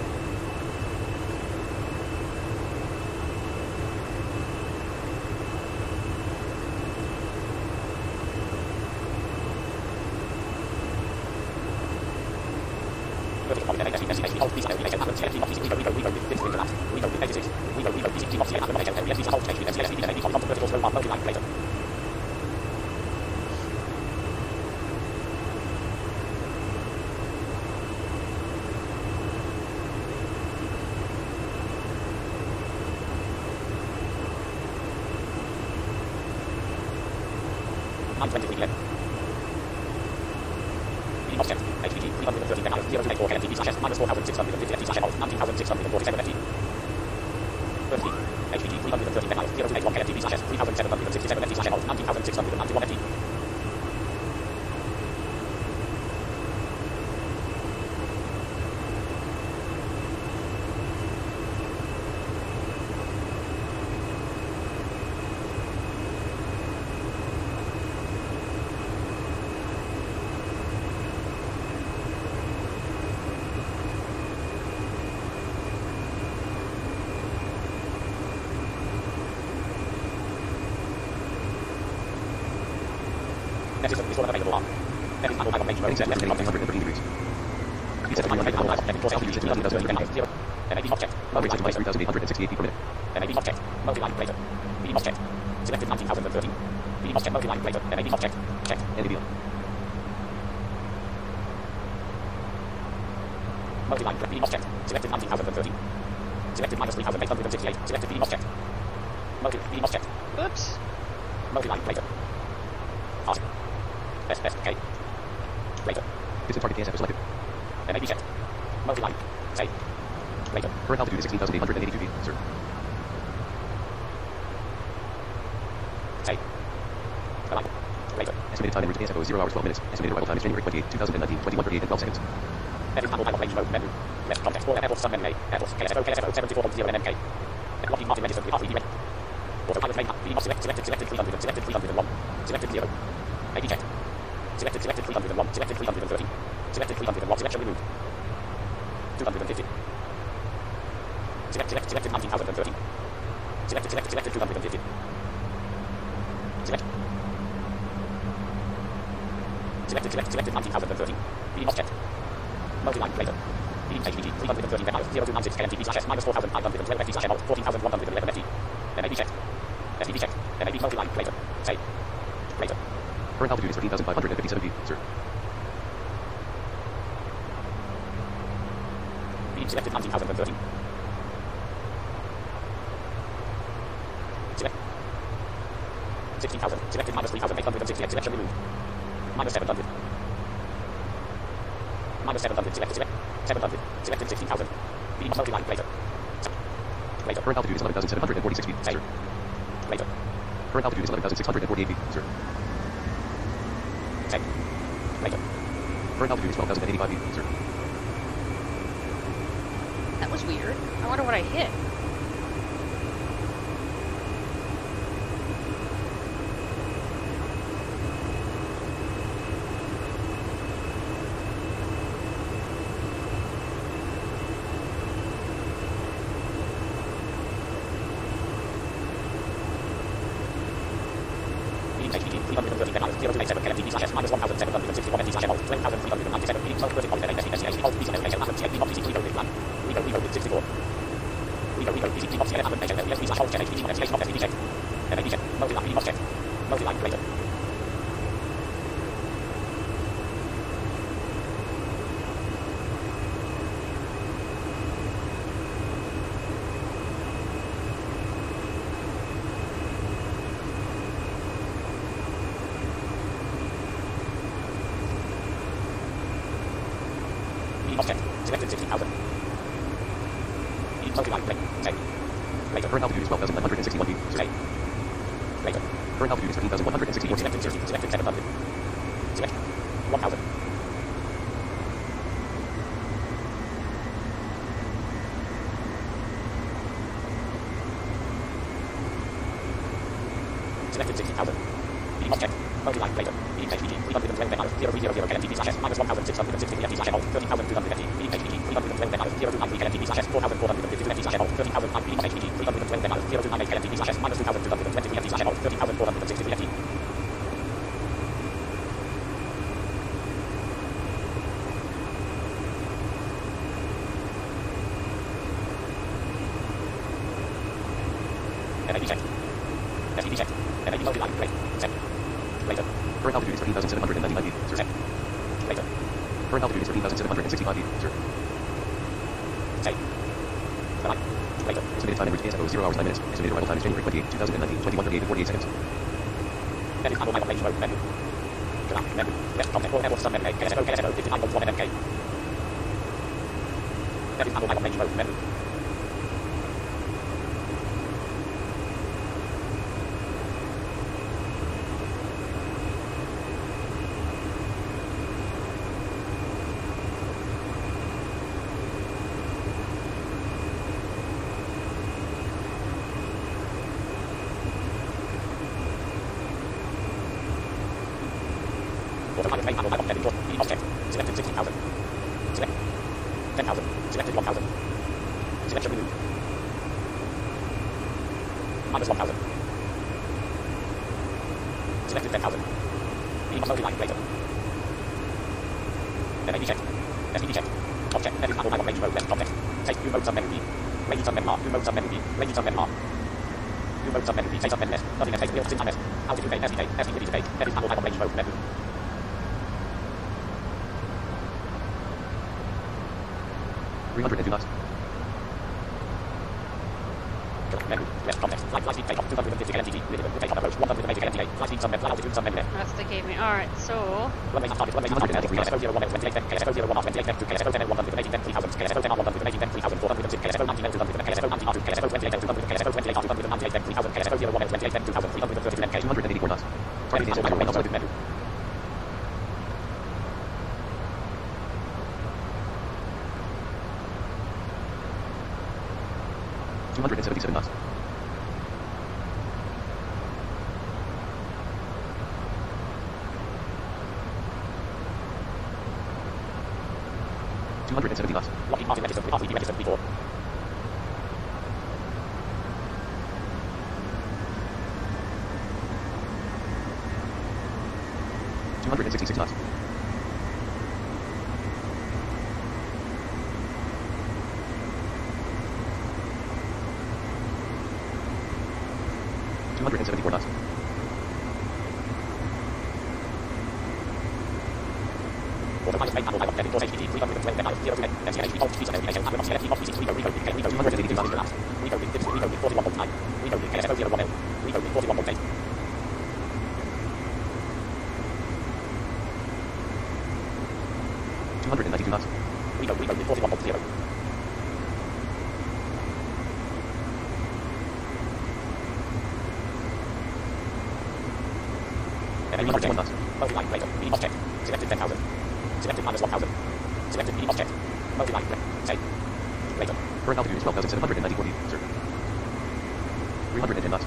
nine twenty left. Beam object. H P G three hundred thirty megahertz. zero to eight four K M T B slash S minus four thousand six hundred fifty F T slash volt. nineteen thousand six hundred forty-seven F T. thirty. H P G three hundred thirty megahertz. zero to eight one K M T B slash S three thousand seven hundred sixty-seven F T slash volt. nineteen thousand six hundred ninety-one F T. That is one available arm. That is handled by one major Heading south, estimating one hundred fifteen degrees. Speed set to three hundred miles per hour. Altitude set to nineteen thousand feet. zero. M A B object. Altitude set to three thousand eight hundred sixty-eight feet per minute. M A B object. Multi-line operator. Beam object. Selected nineteen thousand thirteen. Beam object. Multi-line operator. M A B object. Check. N A B on. Multi-line beam object. Selected nineteen thousand thirteen. Selected minus three thousand eight hundred sixty-eight. Selected beam object. Multi beam object. Oops. Multi-line operator. Fast. S S K. Later. Distant target K S F selected. M A B check. Multi-line. Save. Later. Current altitude is sixteen thousand eight hundred eighty-two feet, sir. Save. Align. Later. Estimated time en route to K S F O is zero hours twelve minutes. Estimated arrival time is January twenty-eighth, two thousand nineteen, twenty-one thirty-eight and twelve seconds. Every panel panel range mode menu. Left context for airport sun menu. Airport K S F O K S F O seventy-four point zero N M K. Lockheed Martin registered with R three D red. Autopilot main beam of select selected selected three hundred selected three hundred one. Selected zero. A B check. Selected selected three hundred one. Selected three hundred thirty. Selected three hundred one. Selection removed. two hundred fifty. Select select selected nineteen thousand thirty. Selected selected selected two hundred fifty. Select. Selected selected selected nineteen thousand thirty. Beam object. Multi-line later. Beam H P G three hundred thirty megahertz. zero to ninety-six K M T B slash S minus four thousand five hundred twelve F T slash M O fourteen thousand one hundred eleven F T. M A B check. S D B check. M A B multi-line later. Save. Later. Current altitude is thirteen thousand five hundred fifty-seven feet, sir. Beam selected nineteen thousand thirty. Select. sixteen thousand. Selected minus three thousand eight hundred sixty-eight. Selection removed. Minus seven hundred. Minus seven hundred. Selected. Select. seven hundred. Selected sixteen thousand. Beam multi-line later. Later. Current altitude is eleven thousand seven hundred forty-six feet, sir. Later. Current altitude is eleven thousand six hundred forty-eight feet, sir. Check. Later. Current altitude is twelve thousand eighty-five feet, sir. That was weird. I wonder what I hit. Beam H P G three hundred thirty megahertz. zero to eight seven K M T B slash S minus one thousand seven hundred sixty-one F T slash M O twelve thousand three hundred ninety-seven. Beam multi vertical Z H S H Alt B C S H L T Beam of P C Rico Big Plan. Rico Rico with sixty-four. Rico Rico P C Beam of C L F H L S B slash Alt H P G F T of S B check. M A B check. Multi-line beam of check. Multi-line later. Beam of check. Selected sixteen thousand. Beam multi-line later. Save. Later. Current altitude is twelve thousand nine hundred sixty-one feet, sir. Save. Later. Current altitude is thirteen thousand one hundred sixty-four feet. Selected thirty. Selected seven hundred. Select. one thousand. Selected sixty thousand. Being off checked. Multi-line later. Being H P G three hundred twelve miles zero three zero zero K M T P slash S minus one thousand six hundred sixty F T slash L thirteen thousand two hundred F T. Being H P G three hundred twelve miles zero two nine three K M T P slash S four thousand four hundred fifty-two F T slash L thirteen thousand five. Being H P G three hundred twelve miles zero two nine eight K M T P slash S minus two thousand two hundred twenty-three F T slash L thirteen thousand four hundred sixty-three F T. N A B checked. S T B checked. N A B multi-line rate. Check. Later. Current altitude is thirteen thousand seven hundred ninety-nine feet, sir. Check. Later. Current altitude is thirteen thousand seven hundred sixty-five feet, sir. Check. Line. Later. Estimated time average A S M O zero hours nine minutes. Estimated arrival time is January twenty-eighth, twenty nineteen, twenty-one thirty-eight and forty-eight seconds. That is panel range mode menu. Command menu. Left contact or airport sub menu. K S M O K S M O fifty-nine point one M M K. That is panel range mode menu. Automatic main panel map editor. Being off checked. Selected sixty thousand. Select ten thousand. Selected one thousand. Selection removed. Minus one thousand. Selected ten thousand. Being off multi-line later. N A B checked. S T B checked. Off checked. That is panel map range mode left context. Take U mode sub menu B. Lady sub menu R. U mode sub menu B. Lady sub menu R. U mode sub menu B. Take sub menu S. Nothing S. Wheel sim time S. Altitude A. S T A. S T B A. That is panel map range mode menu. three hundred two knots. Menu. Left context. Flight flight speed take off two hundred fifty K M T G. Minimum take off approach one hundred eighty K M T A. Flight speed sub menu. Flight altitude sub menu. That's the gave me. Alright, so Runway target. Runway target. K S O zero one L twenty-eight K S O zero one R twenty-eight K S O ten L one hundred eighty three thousand K S O ten R one hundred eighty three thousand four hundred six K S O nineteen L two hundred K S O nineteen R two K S O twenty-eight L two hundred K S O twenty-eight R two hundred ninety-eight three thousand K S O zero one L twenty-eight two thousand three hundred thirty-two K two hundred eighty-four knots. Target is menu. Altitude menu. two hundred seventy-seven knots. two hundred seventy knots. Lockheed Martin registered with R three D registered before. two hundred sixty-six knots. two hundred seventy-four knots. Automatic main panel map editor H P G three hundred twelve miles zero two eight M T H P Alt Visa N P H L Panel F T Off Visa Rico Rico Rico Rico two hundred eighty-two knots. Rico Rico Rico Rico forty-one point nine. Rico Rico K S O zero one L. Rico Rico forty-one point eight. two hundred ninety-two knots. Rico Rico Rico forty-one point zero. three hundred one knots. Multi-line later. Beam off checked. Selected ten thousand. Selected minus one thousand. Selected beam off checked. Multi-line left. Save. Later. Current altitude is twelve thousand seven hundred ninety-four feet, sir. three hundred ten knots.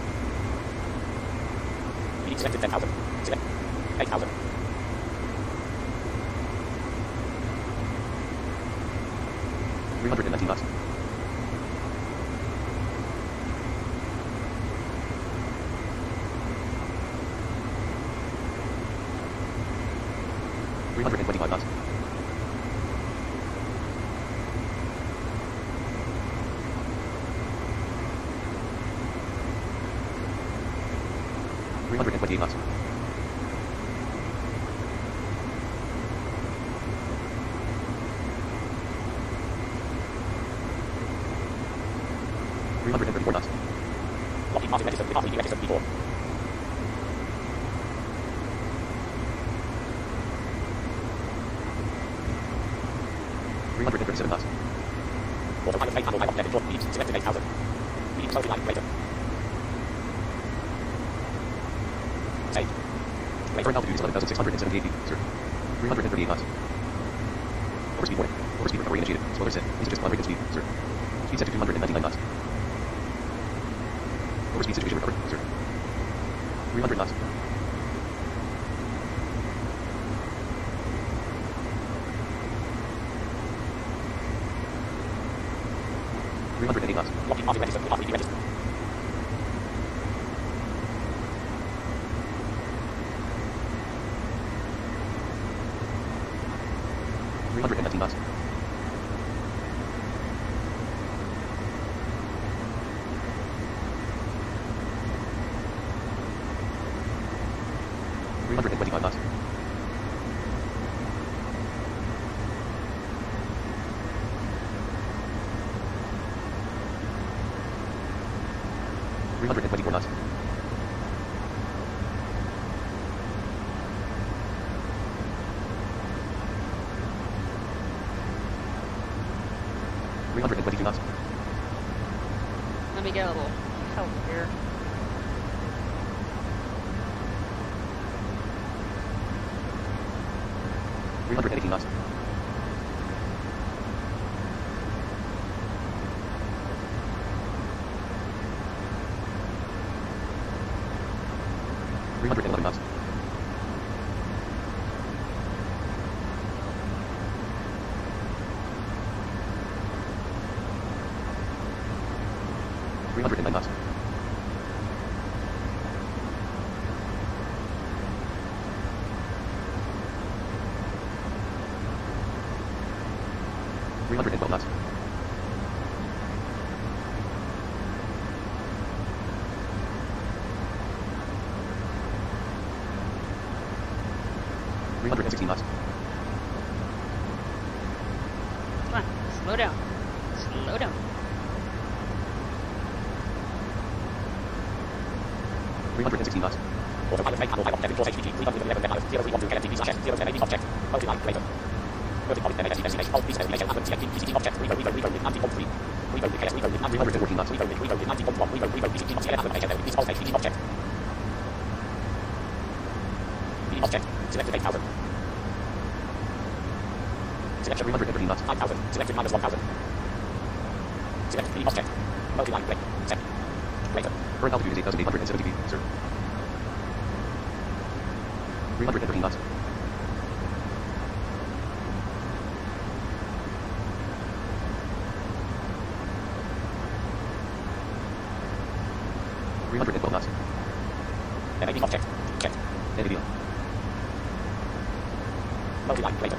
Beam selected ten thousand. Select eight thousand. three hundred nineteen knots. three hundred twenty-five knots. three hundred twenty-eight knots. three hundred thirty-four knots. Lockheed Martin registered with R three D registered before. three hundred thirty-seven knots. Autopilot main panel map editor. Beam selected eight thousand. Beam multi-line later. Save. Later. Current altitude is eleven thousand six hundred seventy-eight feet, sir. three hundred thirty-eight knots. Overspeed warning. Overspeed recovery initiated. Spoiler set. Please adjust climb rate and speed, sir. Speed set to two hundred ninety-nine knots. Overspeed situation recovered, sir. three hundred eight knots. Lockheed Martin registered. Lockheed registered. three hundred nineteen knots. three hundred twenty-five knots. three hundred twenty-four knots. three hundred twenty-two knots. Let me get a little help here. three hundred eighteen knots. three hundred eleven knots. three hundred nine knots. three hundred twelve knots. three hundred sixteen knots. Come on, slow down. Slow down. three hundred sixteen knots. Autopilot main panel, object, import H T T, three hundred eleven megahertz, zero three one two K M T V slash S, zero ten A B object, multi-line, later. Vertical, M A S, M A S, alt, P C, M A S, Atom, C F T, P C T object, Rigo, Rigo, Rigo, with ninety point three. Rigo, with K S, Rigo, with ninety point two. fourteen knots. Rigo, with Rigo, with ninety point one. Rigo, Rigo, P C T object, Atom, H F L, with alt, H T T object. B object, selected eight thousand. Selection three hundred thirteen knots. five thousand, selected minus one thousand. Select B object, multi-line, break, set. Later. Current altitude is eight thousand eight hundred seventy feet, sir. three hundred thirteen knots. three hundred twelve knots. M A B object, check. N A B. Multi-line, later.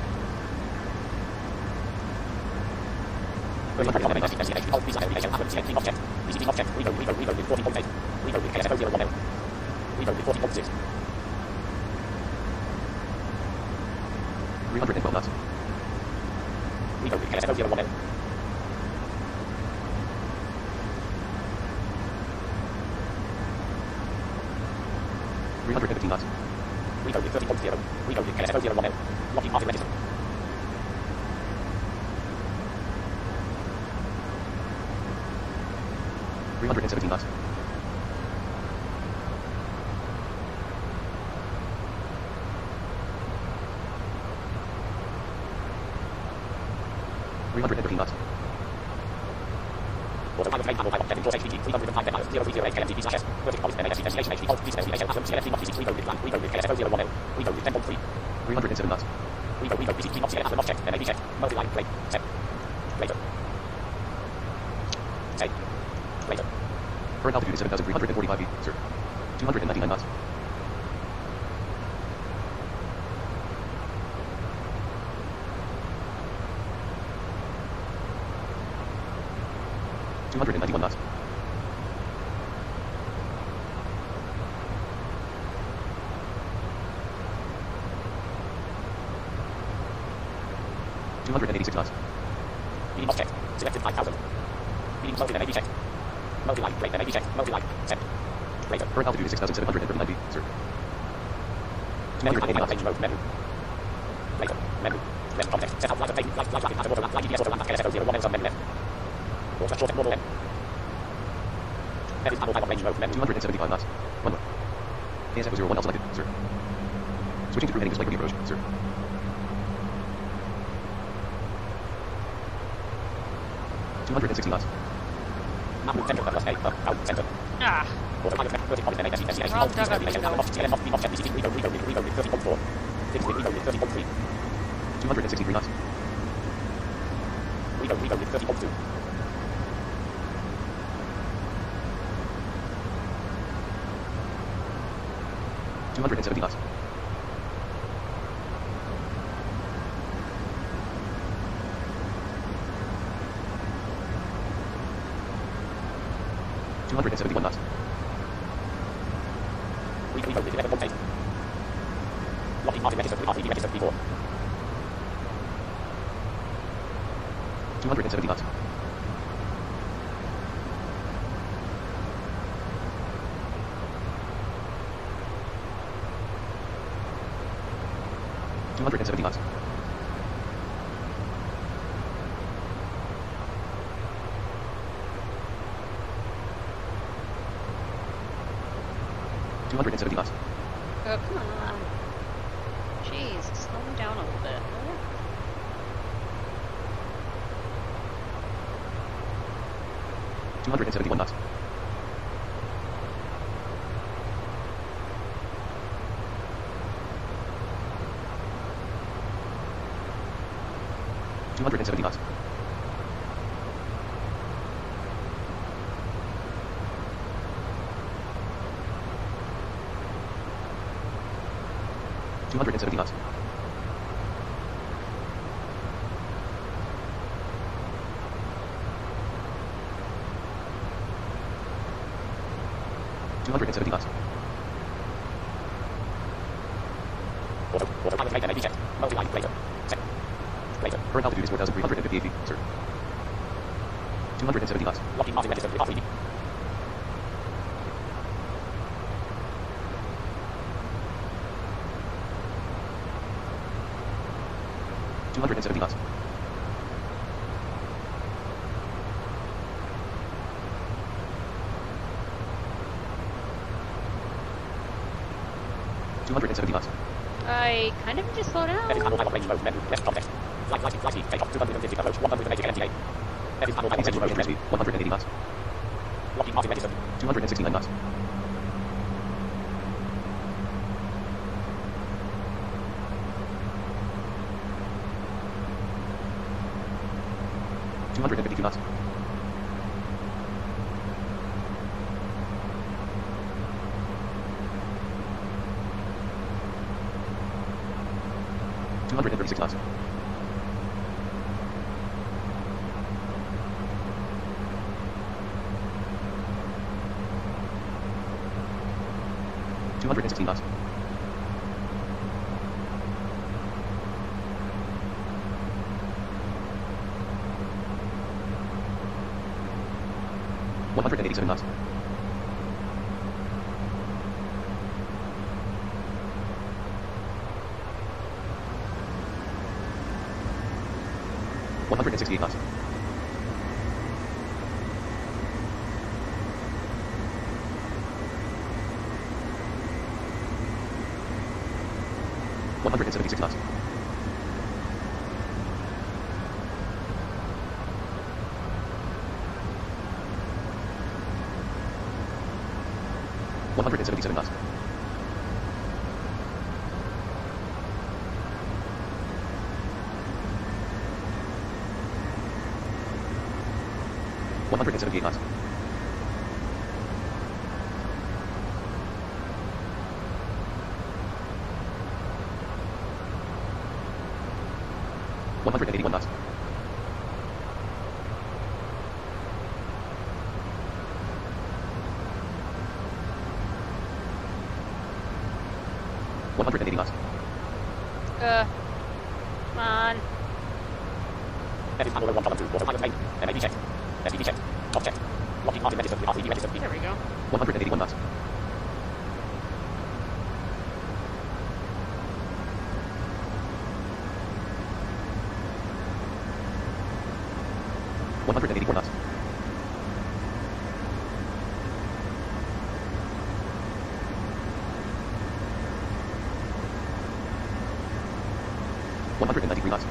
Vertical, M A S, M A S, alt, P C, M A S, Atom, C F T object, P C T object, Rigo, Rigo, Rigo, with forty point eight. Rigo, with K S zero zero one L. Rigo, with forty point six. three hundred twelve knots. Rigo, with K S zero zero one L. three hundred fifteen knots. Rigo, with thirty point zero. Rigo, with K S zero zero one L. Lockheed Martin registered. three hundred seventeen knots. three hundred thirteen knots. Autopilot main panel, object, import H T T, three hundred five megahertz, zero three zero eight K M T V slash S. Vertical, M A S, M A S, M A S, alt, P C, M A S, Atom, C F T, P C, Rigo, with line, Rigo, with K S zero zero one L. Rigo, with ten point three. three hundred seven knots. Rigo, Rigo, P C T object, Atom object, M A B check. Multi-line, plate, set. Later. Say. Later. Current altitude is seven thousand three hundred forty-five feet, sir. two hundred ninety-nine knots. two hundred ninety-one knots. two hundred eighty-six knots. Beam object, selected five thousand. Beam loaded M A B check. Multi-line, plate, M A B check. Multi-line, set. Later. Current altitude is six thousand seven hundred thirty-nine feet, sir. two hundred eighty knots. Range mode, menu. Later, menu. Left object, set out light of plane, light, light, light, light, water, light, G P S, auto, K S zero zero one L, sub, menu, left. Water, short, normal, M. Edit panel, type of range mode, menu. two hundred seventy-five knots. One more. K S zero zero one L selected, sir. Switching to crew heading display for the approach, sir. two hundred sixty knots. Map move, center, plus A, up, out, center. Ah, Autopilot, vertical, M A S, M A S, Wrong alt, P C, dog, M A S, Rigo. Atom, C L M, Beam object, P C T, Rigo, Rigo, with Rigo, with thirty point four. Fix with Rigo, with thirty point three. two hundred sixty-three knots. Rigo, Rigo, with thirty point two. two hundred seventy knots. two hundred seventy-one knots. We can reload it eleven point eight. Locking Martin register, R C D register, V four. two hundred seventy knots. two hundred seventy knots. two hundred seventy knots. Oh, come on. Jeez, slow me down a little bit. two hundred seventy-one knots. two hundred seventy knots. two hundred seventy knots. two hundred seventy knots. Auto, autopilot rate and A B check. Multi-line later. Set. Later. Current altitude is four thousand three hundred fifty-eight feet, sir. two hundred seventy knots. Locking Martin register, R C D. two hundred seventy knots. two hundred seventy knots. I kind of need to slow down. That is panel range mode menu. Left context. Flight lighting, flight speed, take off two hundred fifty, approach one hundred eighty K M T A. That is panel I P range central mode motion menu. speed, one hundred eighty knots. Locking Martin register. two hundred sixty-nine knots. two hundred fifty-two knots. two hundred thirty-six knots. two hundred sixteen knots. one hundred eighty-seven knots. one hundred sixty-eight knots. one hundred seventy-six knots. one hundred seventy-seven knots. one hundred seventy-eight knots. one hundred eighty-one knots. one hundred eighty knots. Uh, come on. That is panel one column two. Autopilot rate. M A B check. S D B check. Top check. Locking Martin register. R C D register. There we go. one hundred eighty-one knots. one hundred eighty-four knots. one hundred ninety-three knots.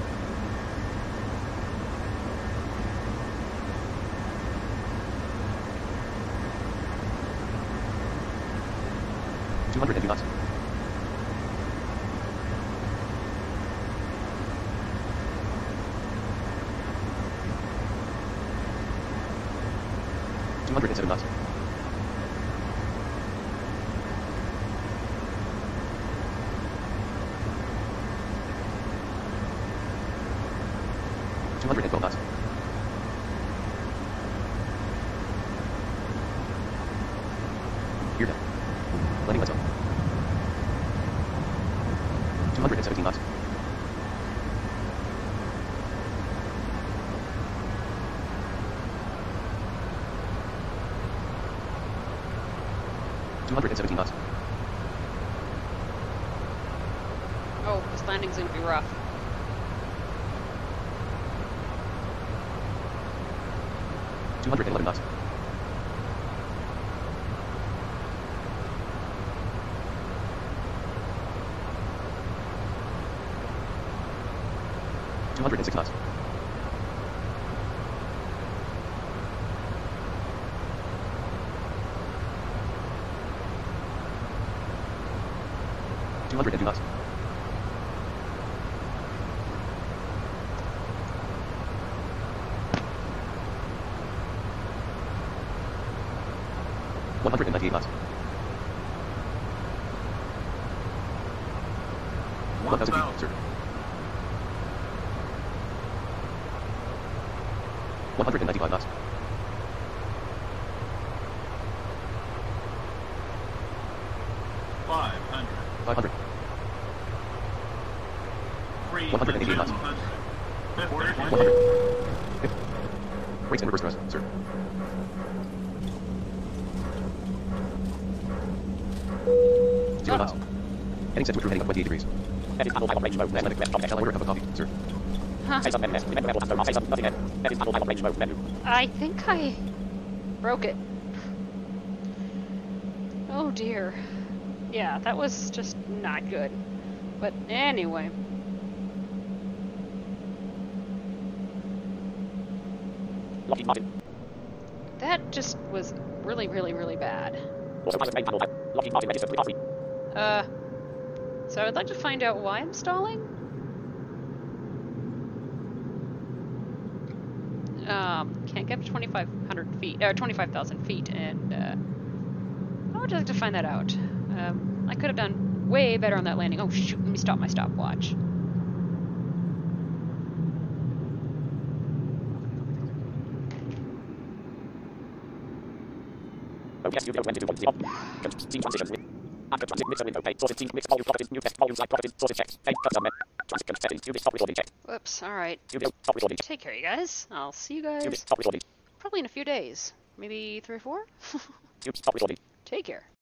two hundred two knots. two hundred seven knots. two hundred seventeen knots. Oh, this landing's gonna be rough. two hundred eleven knots. two hundred six knots. two hundred two knots. one hundred ninety-eight knots. one thousand feet, sir. one hundred ninety-five knots. five hundred. five hundred. one hundred eighty-eight knots. one hundred. Brakes and reverse thrust, sir. Zero knots. Heading set to through heading of twenty-eight degrees. Edit panel pilot range mode. Menu. Left top Shall I order a cup of coffee, sir? Huh. Say something. Remember level after. Say something. Nothing. Edit panel pilot range mode. Menu. I think I broke it. Oh dear. Yeah, that was just not good. But anyway. Lockheed Martin. That just was really, really, really bad. Autopilot main panel. Lockheed Martin registered. Please Uh, so I'd like to find out why I'm stalling. Um, can't get up to twenty-five hundred feet, or twenty-five thousand feet, and uh, I would like to find that out. Um, I could have done way better on that landing. Oh shoot, let me stop my stopwatch. Okay, you go twenty-two point zero. Team transitions. Anchor transit mixer window page. Sorted team mix volume properties. New test volumes like properties. Sorted check. Page cuts on Transit settings. You stop recording check. Whoops, alright. You stop recording. Take care, you guys. I'll see you guys You stop recording. probably in a few days. Maybe three or four? You stop recording. Take care.